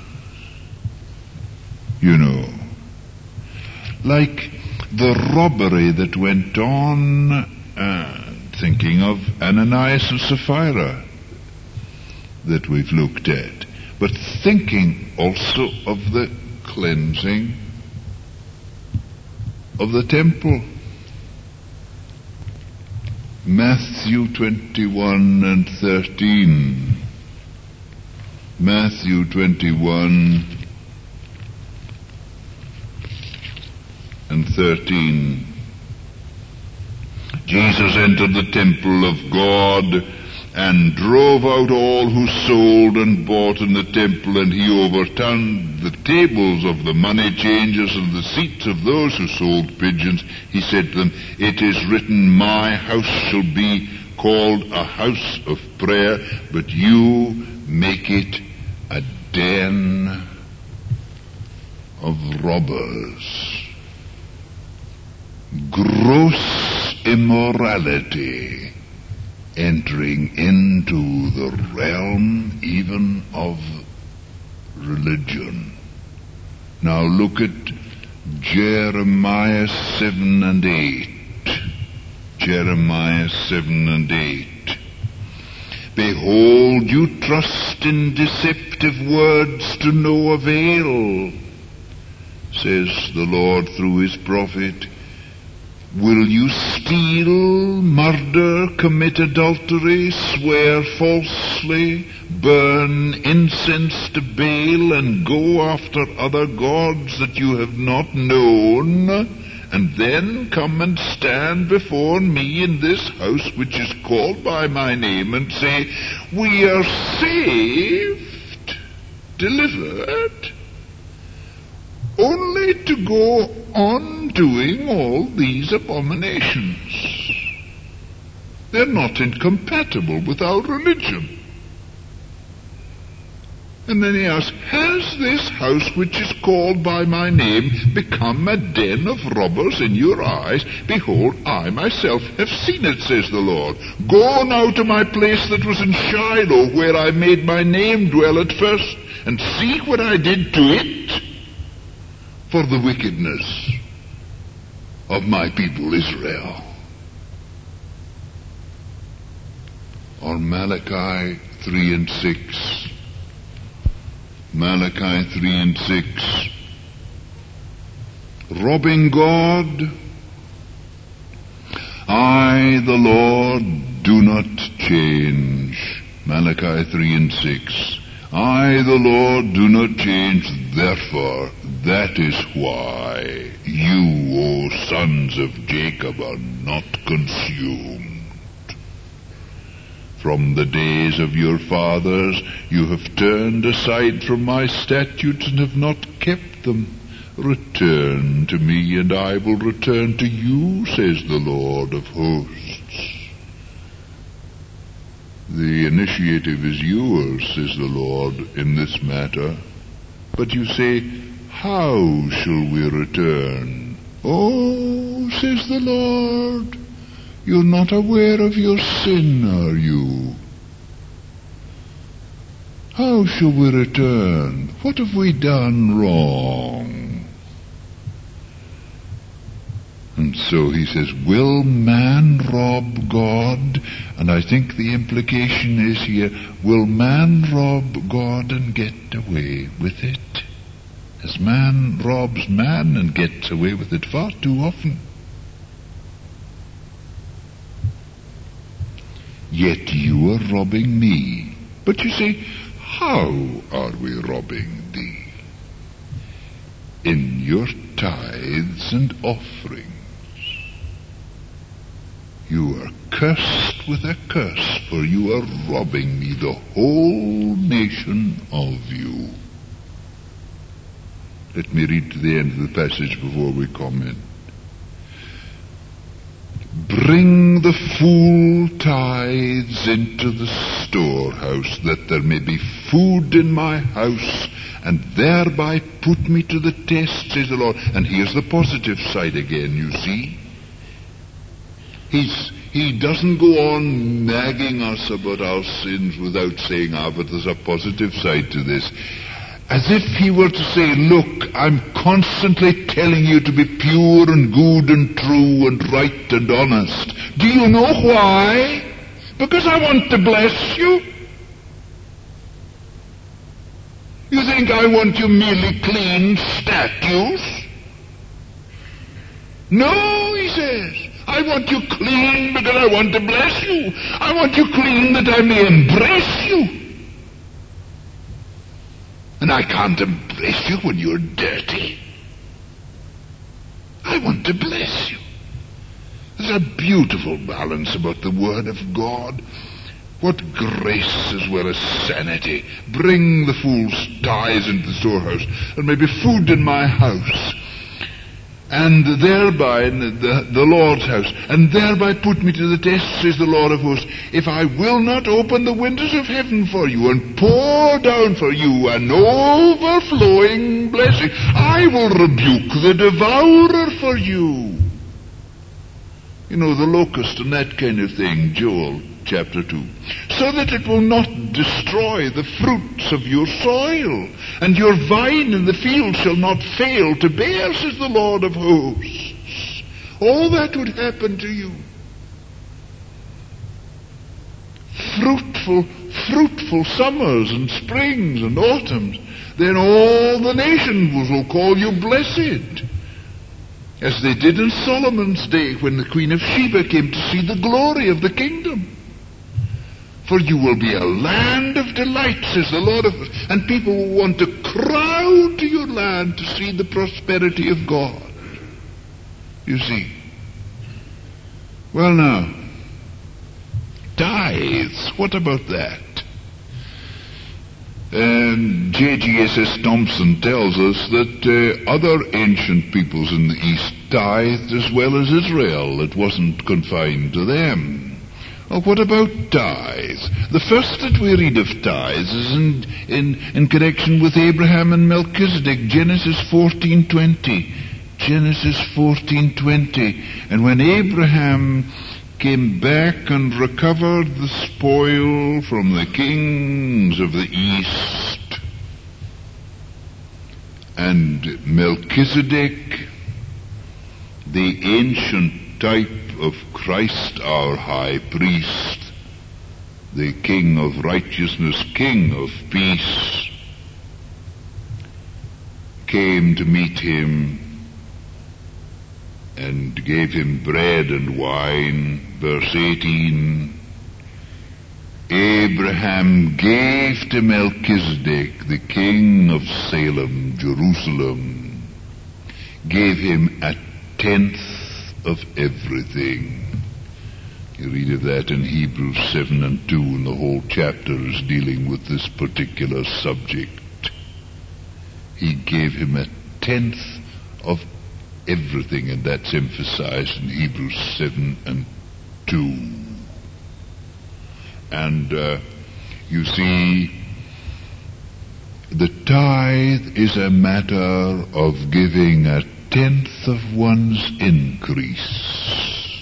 You know, like the robbery that went on, thinking of Ananias and Sapphira that we've looked at, but thinking also of the cleansing of the temple. Matthew 21 and 13. Matthew 21 and 13. Jesus entered the temple of God and drove out all who sold and bought in the temple, and he overturned the tables of the money changers and the seats of those who sold pigeons. He said to them, it is written, my house shall be called a house of prayer, but you make it a den of robbers. Gross immorality entering into the realm even of religion. Now look at Jeremiah 7 and 8. Jeremiah 7 and 8. Behold, you trust in deceptive words to no avail, says the Lord through his prophet. Will you steal, murder, commit adultery, swear falsely, burn incense to Baal, and go after other gods that you have not known, and then come and stand before me in this house which is called by my name, and say, we are saved, delivered, only to go on doing all these abominations? They're not incompatible with our religion. And then he asks, has this house which is called by my name become a den of robbers in your eyes? Behold, I myself have seen it, says the Lord. Go now to my place that was in Shiloh, where I made my name dwell at first, and see what I did to it for the wickedness of my people Israel. Or Malachi 3 and 6. Malachi 3 and 6. Robbing God. I, the Lord, do not change. Malachi 3 and 6. I, the Lord, do not change, therefore, that is why you, O sons of Jacob, are not consumed. From the days of your fathers you have turned aside from my statutes and have not kept them. Return to me, and I will return to you, says the Lord of hosts. The initiative is yours, says the Lord, in this matter. But you say, how shall we return? Oh, says the Lord, you're not aware of your sin, are you? How shall we return? What have we done wrong? And so he says, will man rob God? And I think the implication is here, will man rob God and get away with it? As man robs man and gets away with it far too often. Yet you are robbing me. But you say, how are we robbing thee? In your tithes and offerings. You are cursed with a curse, for you are robbing me, the whole nation of you. Let me read to the end of the passage before we comment. Bring the full tithes into the storehouse, that there may be food in my house, and thereby put me to the test, says the Lord. And here's the positive side again, you see. He doesn't go on nagging us about our sins without saying, but there's a positive side to this. As if he were to say, look, I'm constantly telling you to be pure and good and true and right and honest. Do you know why? Because I want to bless you. You think I want you merely clean statues? No, he says. I want you clean because I want to bless you. I want you clean that I may embrace you. And I can't embrace you when you're dirty. I want to bless you. There's a beautiful balance about the Word of God. What grace as well as sanity. Bring the fool's tithes into the storehouse, and may be food in my house. And thereby, in the Lord's house, and thereby put me to the test, says the Lord of hosts, if I will not open the windows of heaven for you, and pour down for you an overflowing blessing, I will rebuke the devourer for you. You know, the locust and that kind of thing, Joel chapter 2. So that it will not destroy the fruits of your soil, and your vine in the field shall not fail to bear, says the Lord of hosts. All that would happen to you. Fruitful summers and springs and autumns. Then all the nations will call you blessed. As they did in Solomon's day when the Queen of Sheba came to see the glory of the kingdom. For you will be a land of delight, says the Lord of hosts, and people will want to crowd to your land to see the prosperity of God. You see. Well now, tithes, what about that? J.G.S.S. Thompson tells us that other ancient peoples in the East tithed as well as Israel. It wasn't confined to them. Well, what about tithes? The first that we read of tithes is in connection with Abraham and Melchizedek, Genesis 14:20. Genesis 14:20. And when Abraham came back and recovered the spoil from the kings of the east, and Melchizedek, the ancient type of Christ our high priest, the king of righteousness, king of peace, came to meet him and gave him bread and wine. Verse 18, Abraham gave to Melchizedek, the king of Salem, Jerusalem, gave him a tenth of everything. You read of that in Hebrews 7:2, and the whole chapter is dealing with this particular subject. He gave him a tenth of everything, and that's emphasized in Hebrews 7:2. And you see, the tithe is a matter of giving 1/10 of one's increase.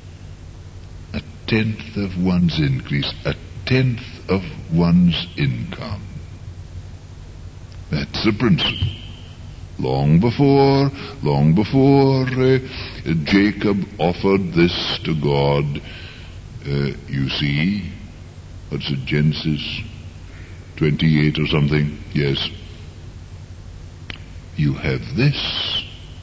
1/10 of one's increase. 1/10 of one's income. That's the principle. Long before Jacob offered this to God, you see, what's it, Genesis 28 or something? Yes. You have this.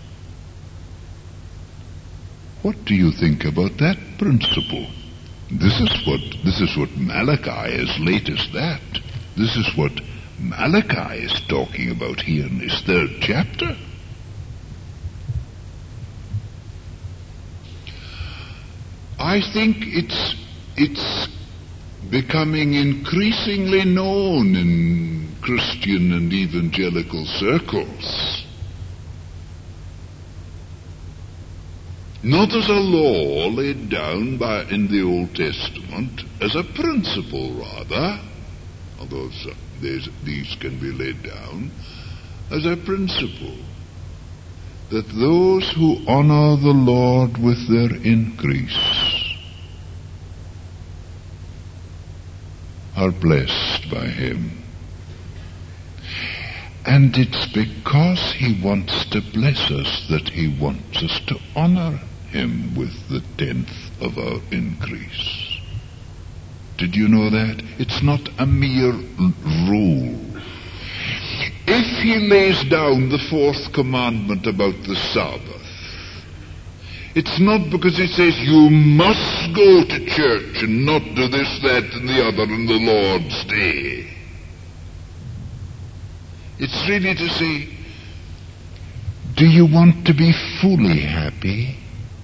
What do you think about that principle? This is what Malachi, as late as that, this is what Malachi is talking about here in his 3rd chapter. I think it's becoming increasingly known in Christian and evangelical circles, not as a law laid down in the Old Testament, as a principle rather, although these can be laid down, as a principle, that those who honor the Lord with their increase are blessed by Him. And it's because He wants to bless us that He wants us to honor Him with the 10th of our increase. Did you know that? It's not a mere rule. If He lays down the 4th commandment about the Sabbath, it's not because He says you must go to church and not do this, that, and the other on the Lord's Day. It's really to say, do you want to be fully happy?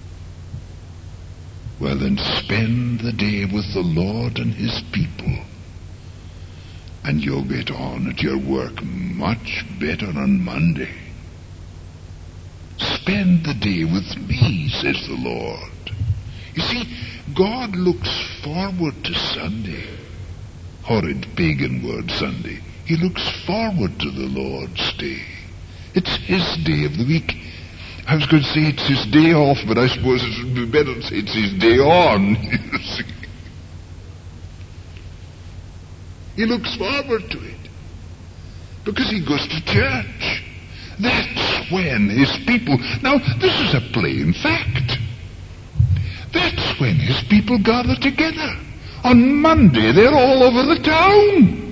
Well, then spend the day with the Lord and His people, and you'll get on at your work much better on Monday. Spend the day with me, says the Lord. You see, God looks forward to Sunday. Horrid pagan word, Sunday. He looks forward to the Lord's Day. It's His day of the week. I was going to say it's His day off, but I suppose it would be better to say it's His day on. You see. He looks forward to it because He goes to church. That's when His people... Now, this is a plain fact. That's when His people gather together. On Monday, they're all over the town.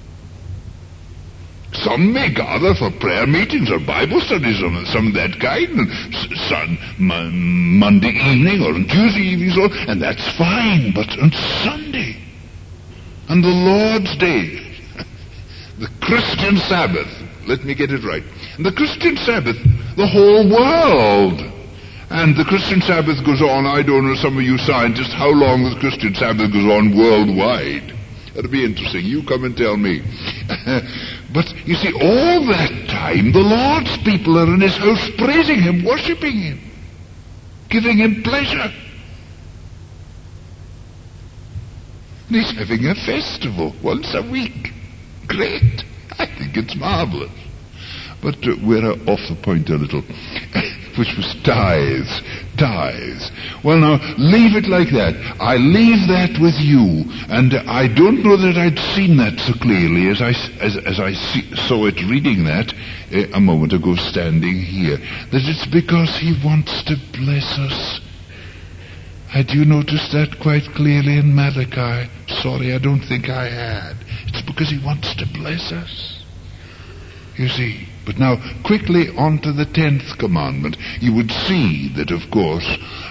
Some may gather for prayer meetings or Bible studies or some of that kind, Monday evening or on Tuesday evenings, and that's fine. But on Sunday, on the Lord's Day, the Christian Sabbath, let me get it right, the Christian Sabbath, the whole world. And the Christian Sabbath goes on, I don't know, some of you scientists, how long the Christian Sabbath goes on worldwide. That'll be interesting. You come and tell me. But you see, all that time, the Lord's people are in His house praising Him, worshipping Him, giving Him pleasure. And He's having a festival once a week. Great. I think it's marvelous. But we're off the point a little, which was tithes. Tithes. Well, now, leave it like that. I leave that with you, and I don't know that I'd seen that so clearly as I saw it reading that a moment ago standing here, that it's because He wants to bless us. Had you noticed that quite clearly in Malachi? Sorry, I don't think I had. It's because He wants to bless us. You see. But now, quickly on to the 10th commandment. You would see that, of course,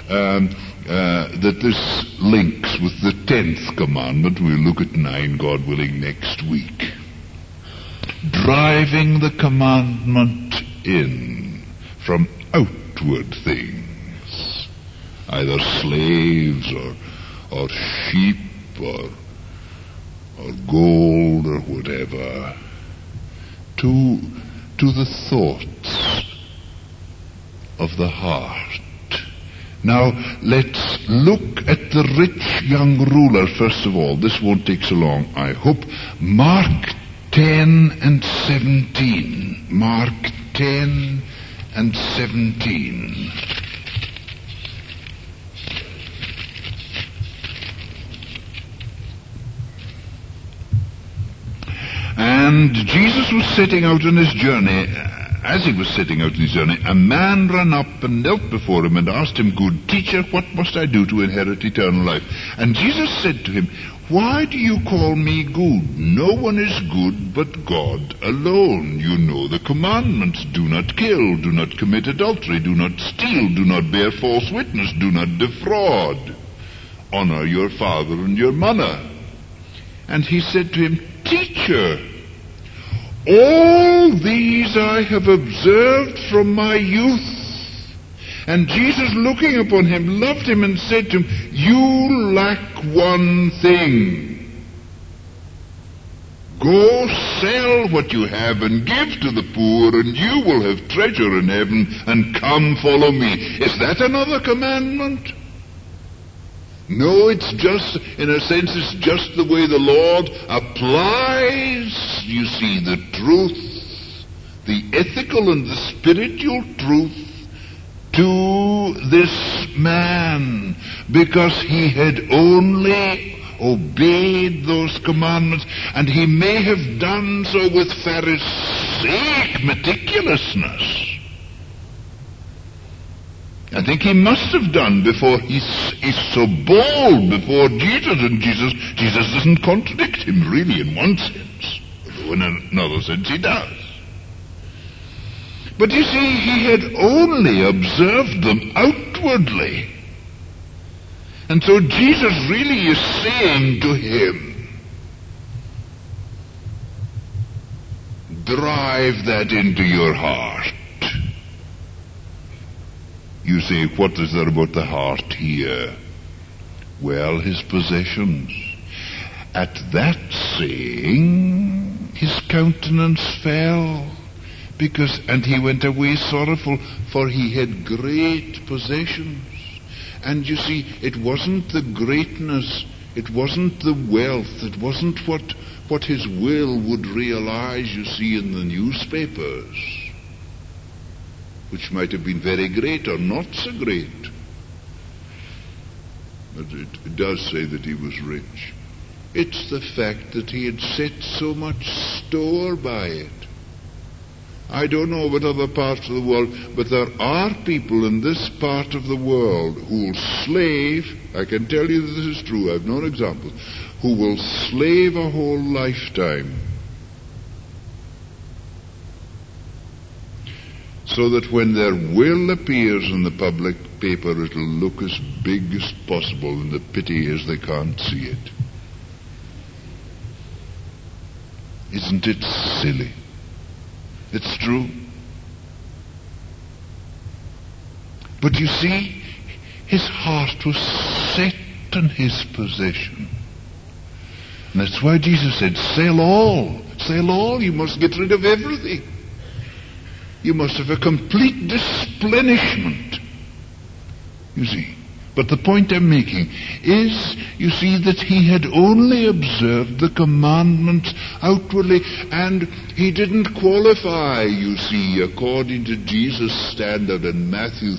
that this links with the 10th commandment. We'll look at 9, God willing, next week. Driving the commandment in from outward things, either slaves or sheep or gold or whatever, to the thoughts of the heart Now, let's look at the rich young ruler first of all. This won't take so long, I hope. Mark 10 and 17. Mark 10 and 17. And Jesus was setting out on his journey. As he was setting out on his journey, a man ran up and knelt before him and asked him, "Good teacher, what must I do to inherit eternal life?" And Jesus said to him, "Why do you call me good? No one is good but God alone. You know the commandments. Do not kill, do not commit adultery, do not steal, do not bear false witness, do not defraud. Honor your father and your mother." And he said to him, "Teacher, all these I have observed from my youth." And Jesus, looking upon him, loved him and said to him, "You lack one thing. Go sell what you have and give to the poor, and you will have treasure in heaven, and come follow me." Is that another commandment? No, it's just, in a sense, it's just the way the Lord applies, you see, the truth, the ethical and the spiritual truth to this man, because he had only obeyed those commandments, and he may have done so with Pharisaic meticulousness. I think he must have done before he's so bold before Jesus, and Jesus doesn't contradict him really in one sense, although in another sense he does. But you see, he had only observed them outwardly. And so Jesus really is saying to him, drive that into your heart. You say, what is there about the heart here? Well, his possessions. At that saying, his countenance fell, and he went away sorrowful, for he had great possessions. And you see, it wasn't the greatness, it wasn't the wealth, it wasn't what his will would realize, you see, in the newspapers, which might have been very great or not so great. But it does say that he was rich. It's the fact that he had set so much store by it. I don't know about other parts of the world, but there are people in this part of the world who will slave, I can tell you this is true, I've known examples, who will slave a whole lifetime so that when their will appears in the public paper, it'll look as big as possible, and the pity is they can't see it. Isn't it silly? It's true. But you see, his heart was set on his possession. And that's why Jesus said, sell all. Sell all. You must get rid of everything. You must have a complete displenishment. You see. But the point I'm making is, you see, that he had only observed the commandments outwardly, and he didn't qualify, you see, according to Jesus' standard in Matthew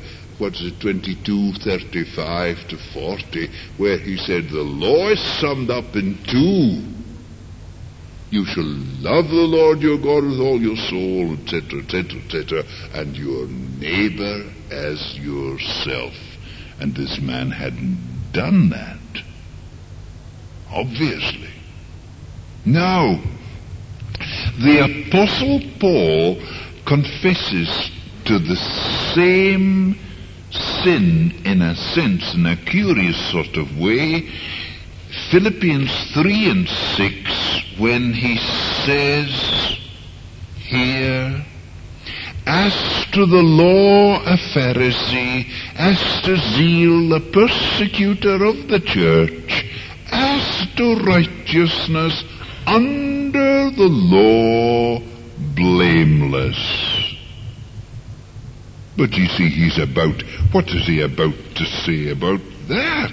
22:35 to 40, where he said the law is summed up in two. You shall love the Lord your God with all your soul, etc., etc., etc., and your neighbor as yourself. And this man hadn't done that, obviously. Now, the Apostle Paul confesses to the same sin, in a sense, in a curious sort of way, Philippians 3 and 6, when he says here, as to the law a Pharisee, as to zeal a persecutor of the church, as to righteousness under the law blameless. But you see, what is he about to say about that?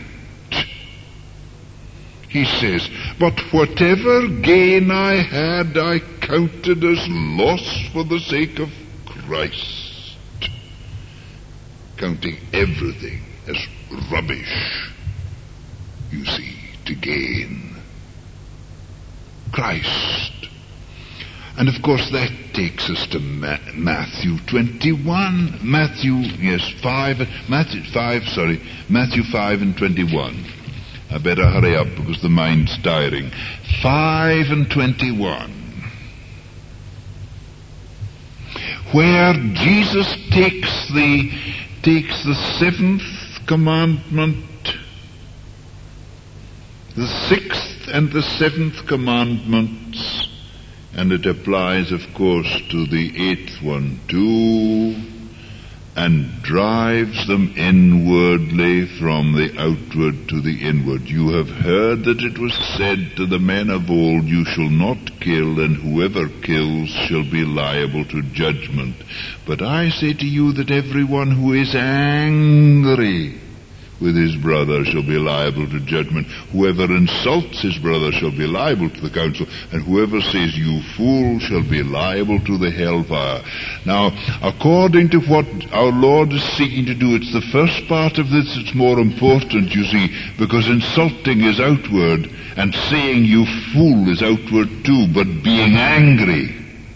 He says, but whatever gain I had, I counted as loss for the sake of Christ. Counting everything as rubbish, you see, to gain Christ. And of course that takes us to Matthew 21. Matthew 5 and 21. I better hurry up because the mind's tiring. 5 and 21. Where Jesus takes the seventh commandment, the sixth and the seventh commandments, and it applies, of course, to the eighth one too, and drives them inwardly from the outward to the inward. You have heard that it was said to the men of old, you shall not kill, and whoever kills shall be liable to judgment. But I say to you that everyone who is angry with his brother shall be liable to judgment. Whoever insults his brother shall be liable to the council, and whoever says, you fool, shall be liable to the hellfire. Now, according to what our Lord is seeking to do, it's the first part of this that's more important, you see, because insulting is outward, and saying you fool is outward too, but being angry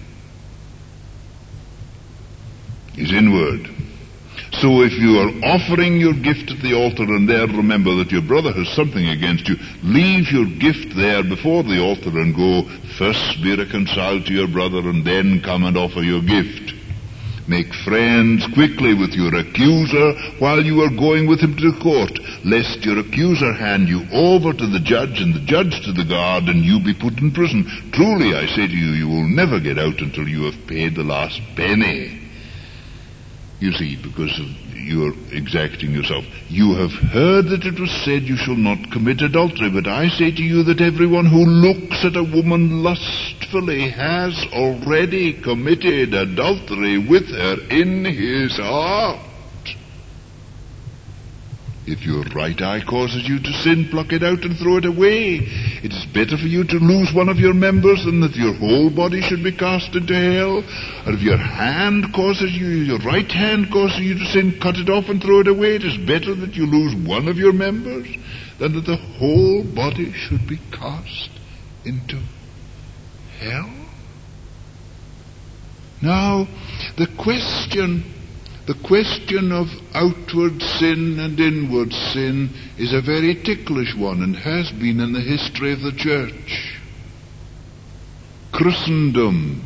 is inward. So if you are offering your gift at the altar and there remember that your brother has something against you, leave your gift there before the altar and go, first be reconciled to your brother and then come and offer your gift. Make friends quickly with your accuser while you are going with him to the court, lest your accuser hand you over to the judge and the judge to the guard and you be put in prison. Truly, I say to you, you will never get out until you have paid the last penny. You see, because of your exacting yourself. You have heard that it was said, you shall not commit adultery. But I say to you that everyone who looks at a woman lustfully has already committed adultery with her in his heart. If your right eye causes you to sin, pluck it out and throw it away. It is better for you to lose one of your members than that your whole body should be cast into hell. Or if your right hand causes you to sin, cut it off and throw it away. It is better that you lose one of your members than that the whole body should be cast into hell. Now, the question of outward sin and inward sin is a very ticklish one and has been in the history of the church. Christendom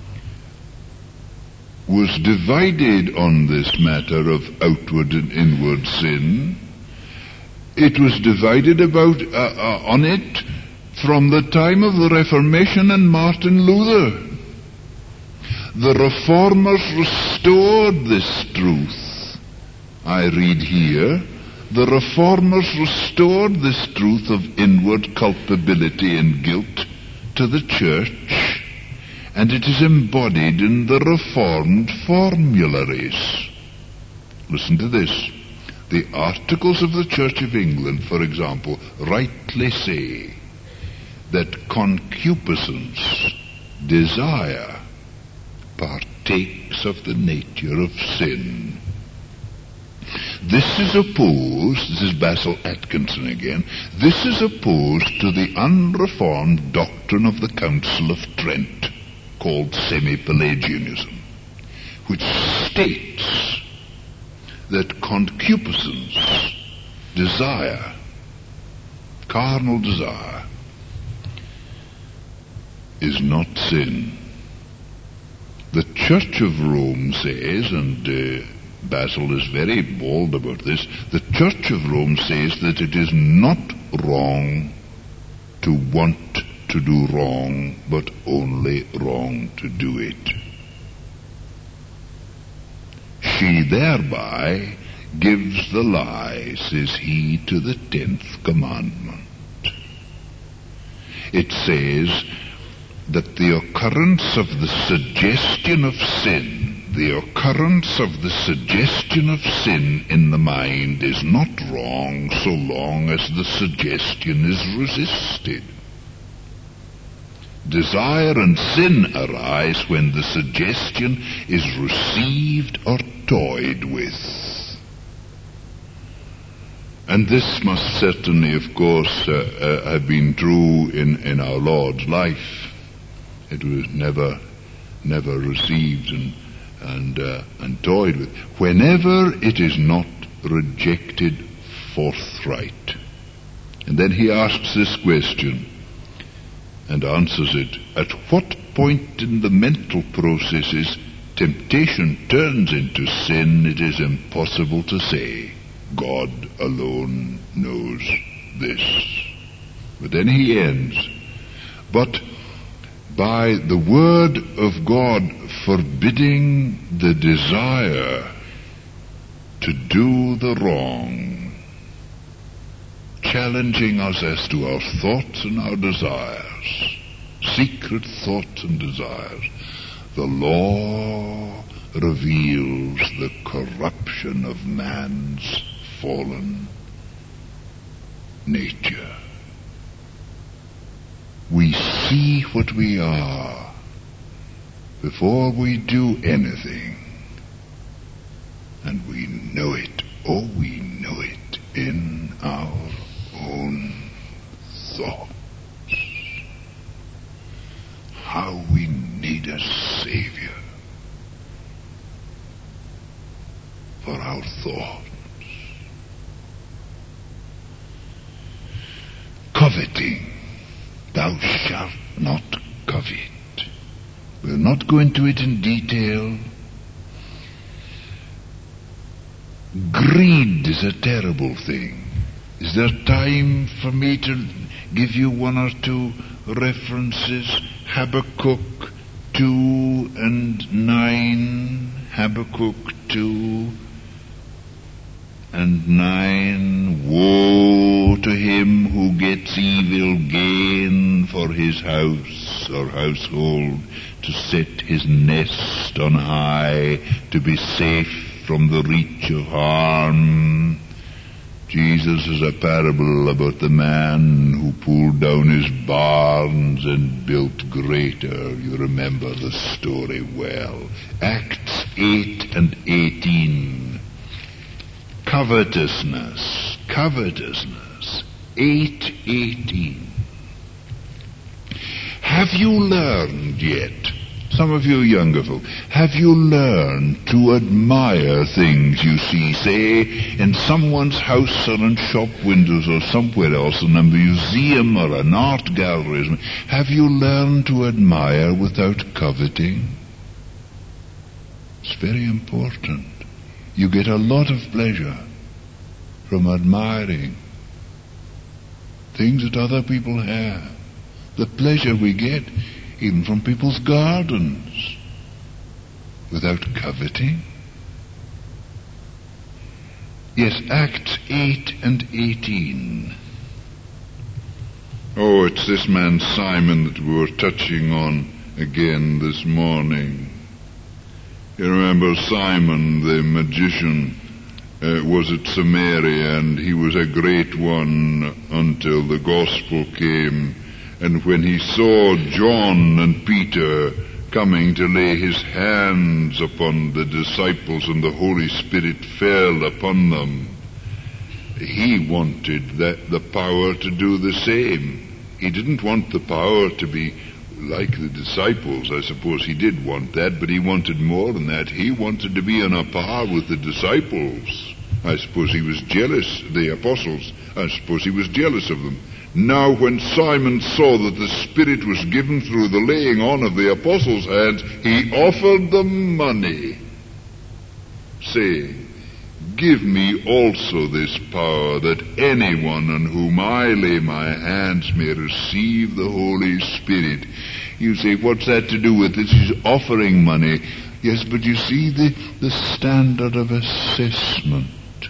was divided on this matter of outward and inward sin. It was divided on it from the time of the Reformation and Martin Luther. The Reformers restored this truth. I read here, the Reformers restored this truth of inward culpability and guilt to the church, and it is embodied in the Reformed formularies. Listen to this. The Articles of the Church of England, for example, rightly say that concupiscence, desire, partakes of the nature of sin. This is Basil Atkinson again, this is opposed to the unreformed doctrine of the Council of Trent, called semi-Pelagianism, which states that concupiscence, desire, carnal desire, is not sin. The Church of Rome says, and Basil is very bold about this, the Church of Rome says that it is not wrong to want to do wrong, but only wrong to do it. She thereby gives the lie, says he, to the 10th commandment. It says that the occurrence of the suggestion of sin the occurrence of the suggestion of sin in the mind is not wrong so long as the suggestion is resisted. Desire and sin arise when the suggestion is received or toyed with. And this must certainly, of course, have been true in our Lord's life. It was never received and toyed with. Whenever it is not rejected forthright. And then he asks this question and answers it. At what point in the mental processes temptation turns into sin, it is impossible to say. God alone knows this. But then he ends. But by the word of God forbidding the desire to do the wrong, challenging us as to our thoughts and our desires, secret thoughts and desires, the law reveals the corruption of man's fallen nature. We see what we are before we do anything, and we know it. Oh, we know it in our own thoughts. How we need a Savior for our thoughts. Coveting. Thou shalt not covet. We'll not go into it in detail. Greed is a terrible thing. Is there time for me to give you one or two references? Habakkuk 2:9. Habakkuk 2:9. Woe to him who gets evil gain for his house or household, to set his nest on high, to be safe from the reach of harm. Jesus is a parable about the man who pulled down his barns and built greater. You remember the story well. Acts 8:18. Covetousness. 8:18. Have you learned yet, some of you younger folk, have you learned to admire things you see, say, in someone's house or in shop windows or somewhere else, in a museum or an art gallery? Have you learned to admire without coveting? It's very important. You get a lot of pleasure from admiring things that other people have. The pleasure we get even from people's gardens without coveting. Yes, Acts 8:18. Oh, it's this man Simon that we were touching on again this morning. You remember Simon the magician was at Samaria, and he was a great one until the gospel came. And when he saw John and Peter coming to lay his hands upon the disciples and the Holy Spirit fell upon them, he wanted the power to do the same. He didn't want the power to be like the disciples. I suppose he did want that, but he wanted more than that. He wanted to be on a par with the disciples. I suppose he was jealous, the apostles. I suppose he was jealous of them. Now when Simon saw that the Spirit was given through the laying on of the apostles' hands, he offered them money, saying, "Give me also this power, that anyone on whom I lay my hands may receive the Holy Spirit." You say, what's that to do with this? He's offering money. Yes, but you see the standard of assessment.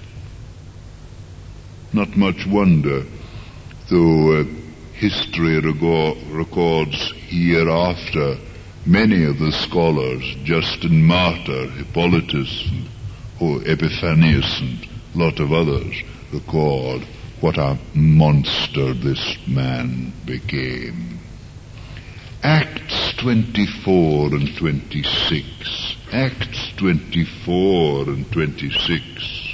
Not much wonder, though history records hereafter many of the scholars, Justin Martyr, Hippolytus, Epiphanius, and a lot of others, record what a monster this man became. Acts 24 and 26. Acts 24 and 26.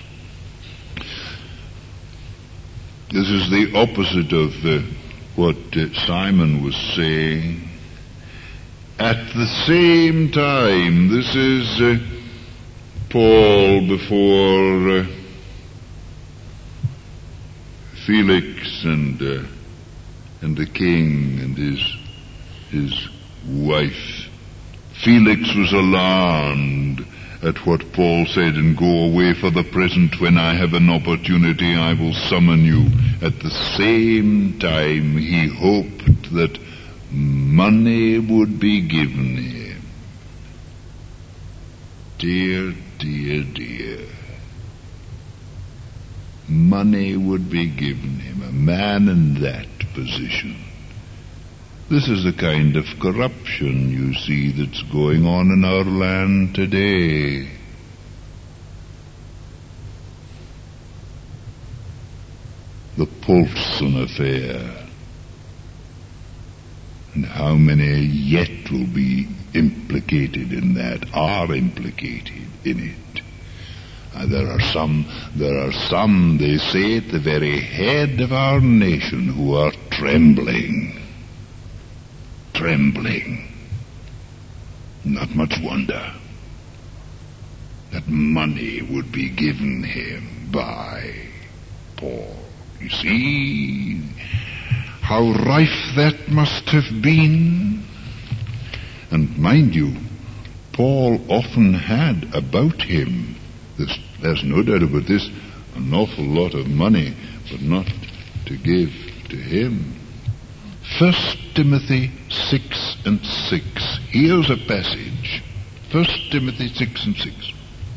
This is the opposite of what Simon was saying. At the same time, this is Paul before Felix and the king and his wife. Felix was alarmed at what Paul said, and go away for the present. When I have an opportunity, I will summon you. At the same time, he hoped that money would be given him. Dear, dear, dear. Money would be given him, a man in that position. This is the kind of corruption, you see, that's going on in our land today. The Paulson affair. And how many yet will be implicated in that, are implicated in it. There are some, they say, at the very head of our nation who are trembling. Not much wonder that money would be given him by Paul. You see how rife that must have been? And mind you, Paul often had about him, there's no doubt about this, an awful lot of money, but not to give to him. 1 Timothy 6 and 6. Here's a passage. 1 Timothy 6 and 6.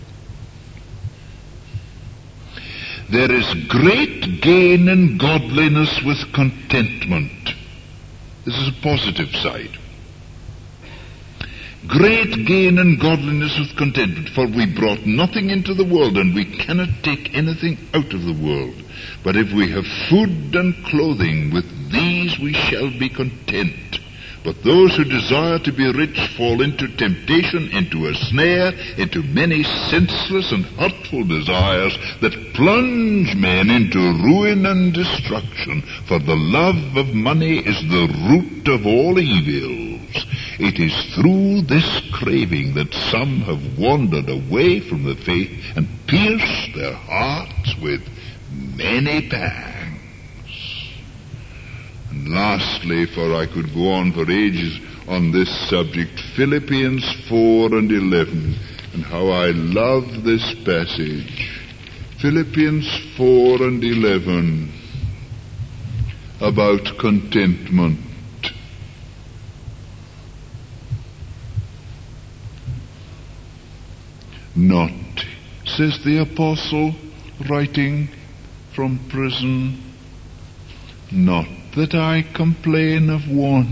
There is great gain in godliness with contentment. This is a positive side. Great gain in godliness with contentment, for we brought nothing into the world, and we cannot take anything out of the world. But if we have food and clothing, with these we shall be content. But those who desire to be rich fall into temptation, into a snare, into many senseless and hurtful desires that plunge men into ruin and destruction. For the love of money is the root of all evils. It is through this craving that some have wandered away from the faith and pierced their hearts with many pangs. And lastly, for I could go on for ages on this subject, Philippians 4 and 11, and how I love this passage. Philippians 4 and 11, about contentment. Not, says the apostle, writing from prison, not that I complain of want.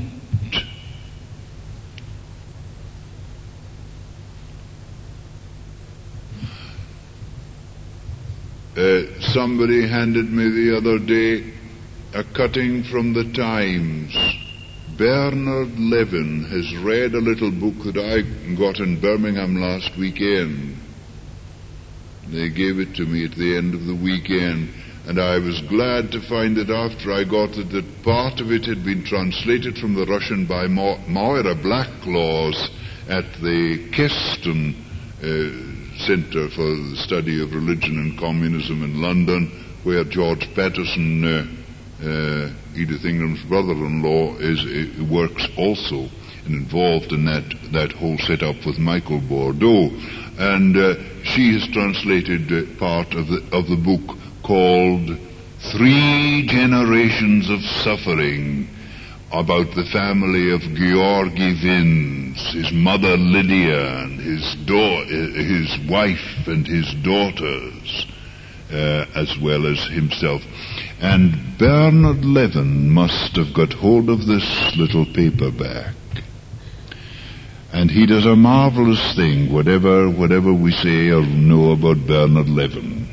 Somebody handed me the other day a cutting from the Times. Bernard Levin has read a little book that I got in Birmingham last weekend. They gave it to me at the end of the weekend, and I was glad to find that after I got it, that part of it had been translated from the Russian by Moira Blacklaws at the Keston Centre for the Study of Religion and Communism in London, where George Patterson, Edith Ingram's brother-in-law, works also, and involved in that whole setup with Michael Bordeaux. And she has translated part of the book called 3 Generations of Suffering, about the family of Georgy Vins, his mother Lydia, and his wife and his daughters, as well as himself. And Bernard Levin must have got hold of this little paperback. And he does a marvelous thing, whatever we say or know about Bernard Levin.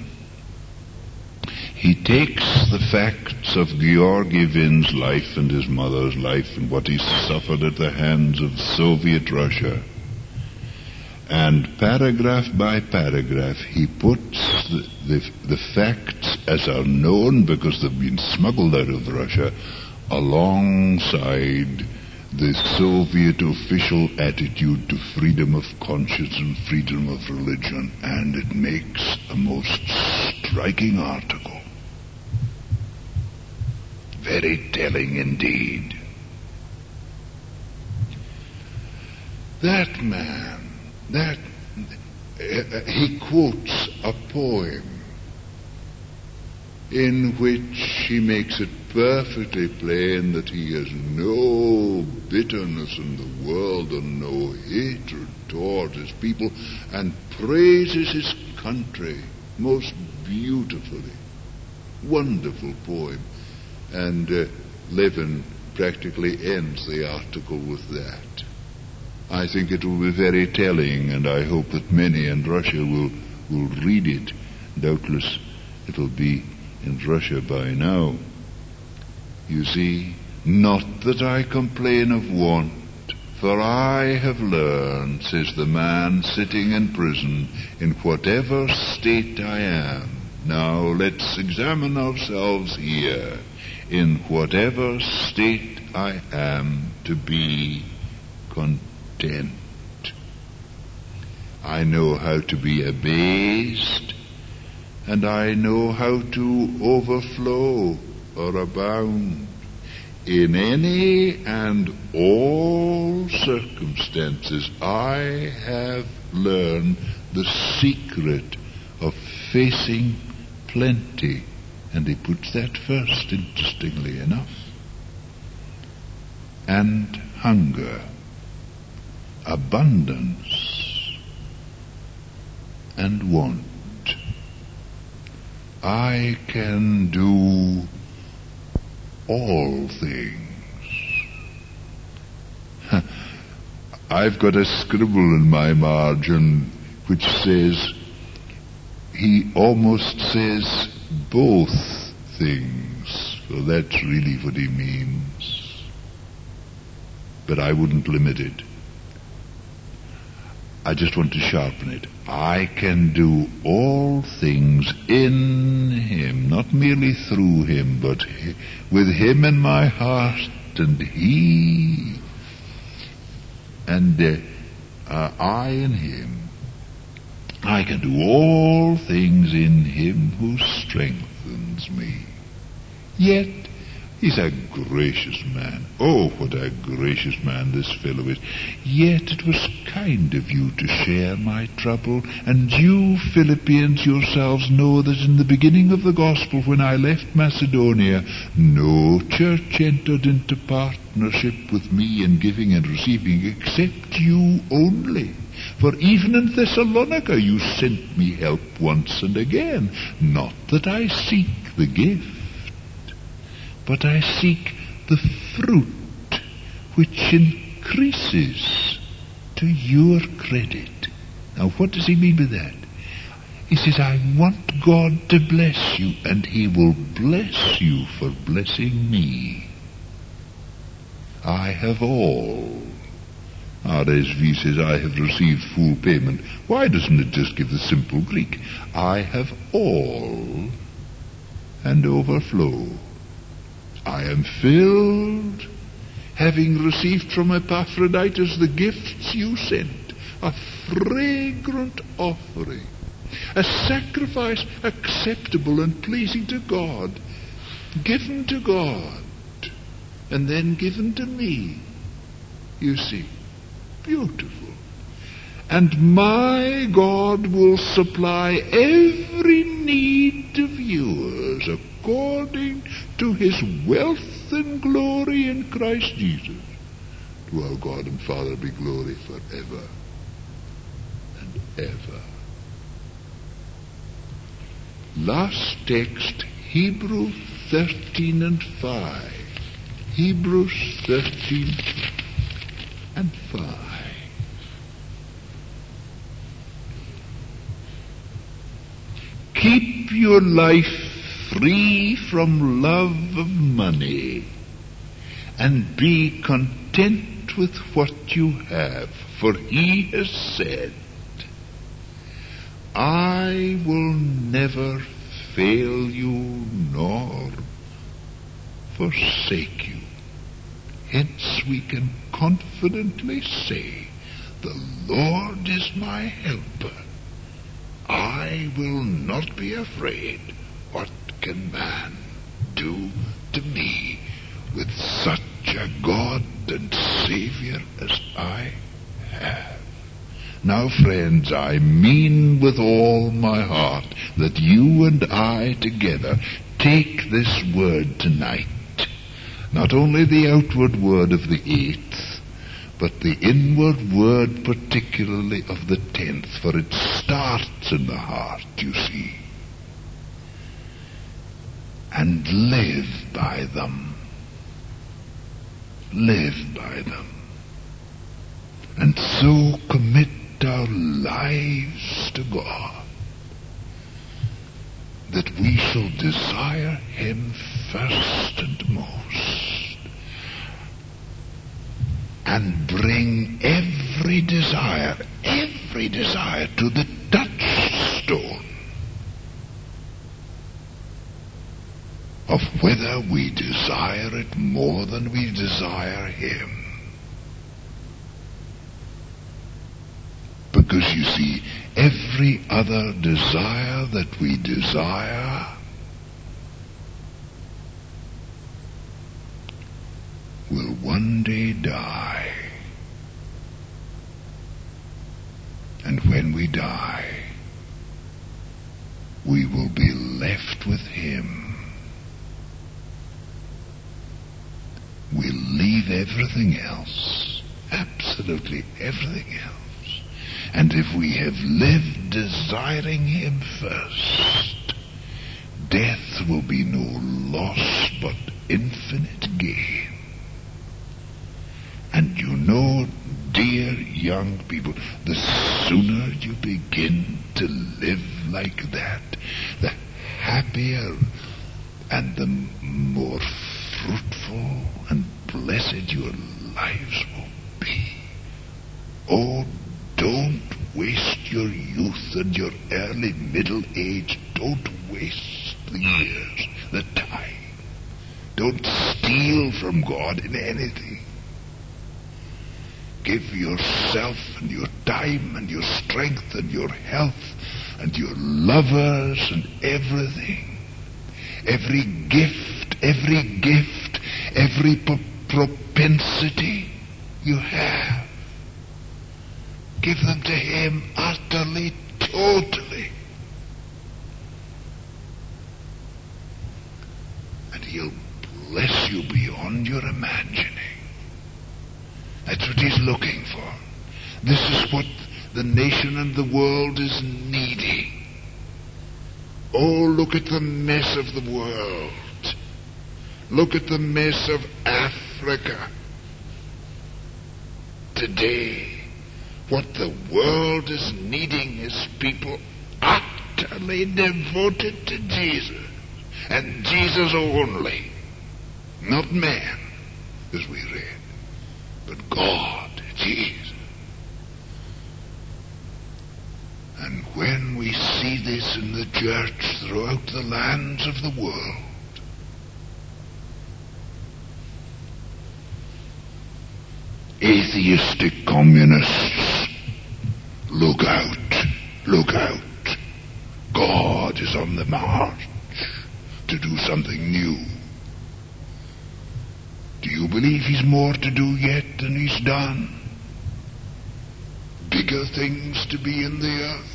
He takes the facts of Georgy Vin's life and his mother's life and what he suffered at the hands of Soviet Russia, and paragraph by paragraph he puts the facts as are known because they've been smuggled out of Russia alongside the Soviet official attitude to freedom of conscience and freedom of religion, and it makes a most striking article. Very telling indeed. That man, he quotes a poem in which he makes it perfectly plain that he has no bitterness in the world and no hatred toward his people, and praises his country most beautifully. Wonderful poem. And Levin practically ends the article with that. I think it will be very telling, and I hope that many in Russia will read it. Doubtless it will be in Russia by now. You see, not that I complain of want, for I have learned, says the man sitting in prison, in whatever state I am. Now let's examine ourselves here. In whatever state I am, to be content. I know how to be abased, and I know how to overflow or abound. In any and all circumstances, I have learned the secret of facing plenty. And he puts that first, interestingly enough. And hunger, abundance, and want. I can do all things. I've got a scribble in my margin which says, he almost says both things. So that's really what he means. But I wouldn't limit it. I just want to sharpen it. I can do all things in him, not merely through him, but with him in my heart, and he, and I in him. I can do all things in him who strengthens me. Yet he's a gracious man. Oh, what a gracious man this fellow is. Yet it was kind of you to share my trouble, and you Philippians yourselves know that in the beginning of the gospel, when I left Macedonia, no church entered into partnership with me in giving and receiving except you only. For even in Thessalonica you sent me help once and again. Not that I seek the gift, but I seek the fruit which increases to your credit. Now what does he mean by that? He says, I want God to bless you, and he will bless you for blessing me. I have all. RSV says, I have received full payment. Why doesn't it just give the simple Greek? I have all and overflow. I am filled, having received from Epaphroditus the gifts you sent, a fragrant offering, a sacrifice acceptable and pleasing to God, given to God, and then given to me. You see, beautiful. And my God will supply every need of yours according to his wealth and glory in Christ Jesus. To our God and Father be glory forever and ever. Last text, Hebrews 13 and 5. Hebrews 13 and 5. keep your life free from love of money, and be content with what you have, for he has said, I will never fail you nor forsake you. Hence we can confidently say, the Lord is my helper. I will not be afraid. What can man do to me with such a God and Savior as I have? Now, friends, I mean with all my heart that you and I together take this word tonight, not only the outward word of the 8th, but the inward word particularly of the 10th, for it starts in the heart, you see, and live by them. Live by them. And so commit our lives to God, that we shall desire him first and most, and bring every desire to the touchstone of whether we desire it more than we desire him. Because, you see, every other desire that we desire will one day die. And when we die, we will be left with him. We'll leave everything else, absolutely everything else. And if we have lived desiring him first, death will be no loss but infinite gain. And you know, dear young people, the sooner you begin to live like that, the happier and the more fruitful and blessed your lives will be. Oh, don't waste your youth and your early middle age. Don't waste the years, the time. Don't steal from God in anything. Give yourself and your time and your strength and your health and your lovers and everything. Every gift, every propensity you have. Give them to him utterly, totally. And he'll bless you beyond your imagining. That's what he's looking for. This is what the nation and the world is needing. Oh, look at the mess of the world. Look at the mess of Africa today. What the world is needing is people utterly devoted to Jesus, and Jesus only. Not man, as we read, but God, Jesus. And when we see this in the church throughout the lands of the world, atheistic communists, look out, look out. God is on the march to do something new. Do you believe he's more to do yet than he's done? Bigger things to be in the earth?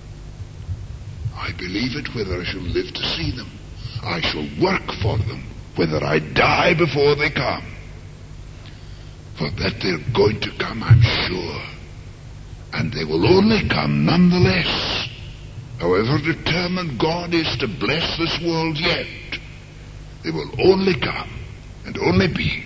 I believe it whether I shall live to see them. I shall work for them, whether I die before they come. For that they're going to come, I'm sure. And they will only come nonetheless. However determined God is to bless this world yet, they will only come and only be.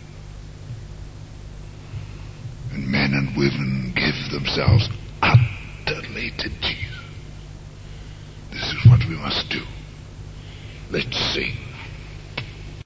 And men and women give themselves utterly to Jesus. This is what we must do. Let's sing.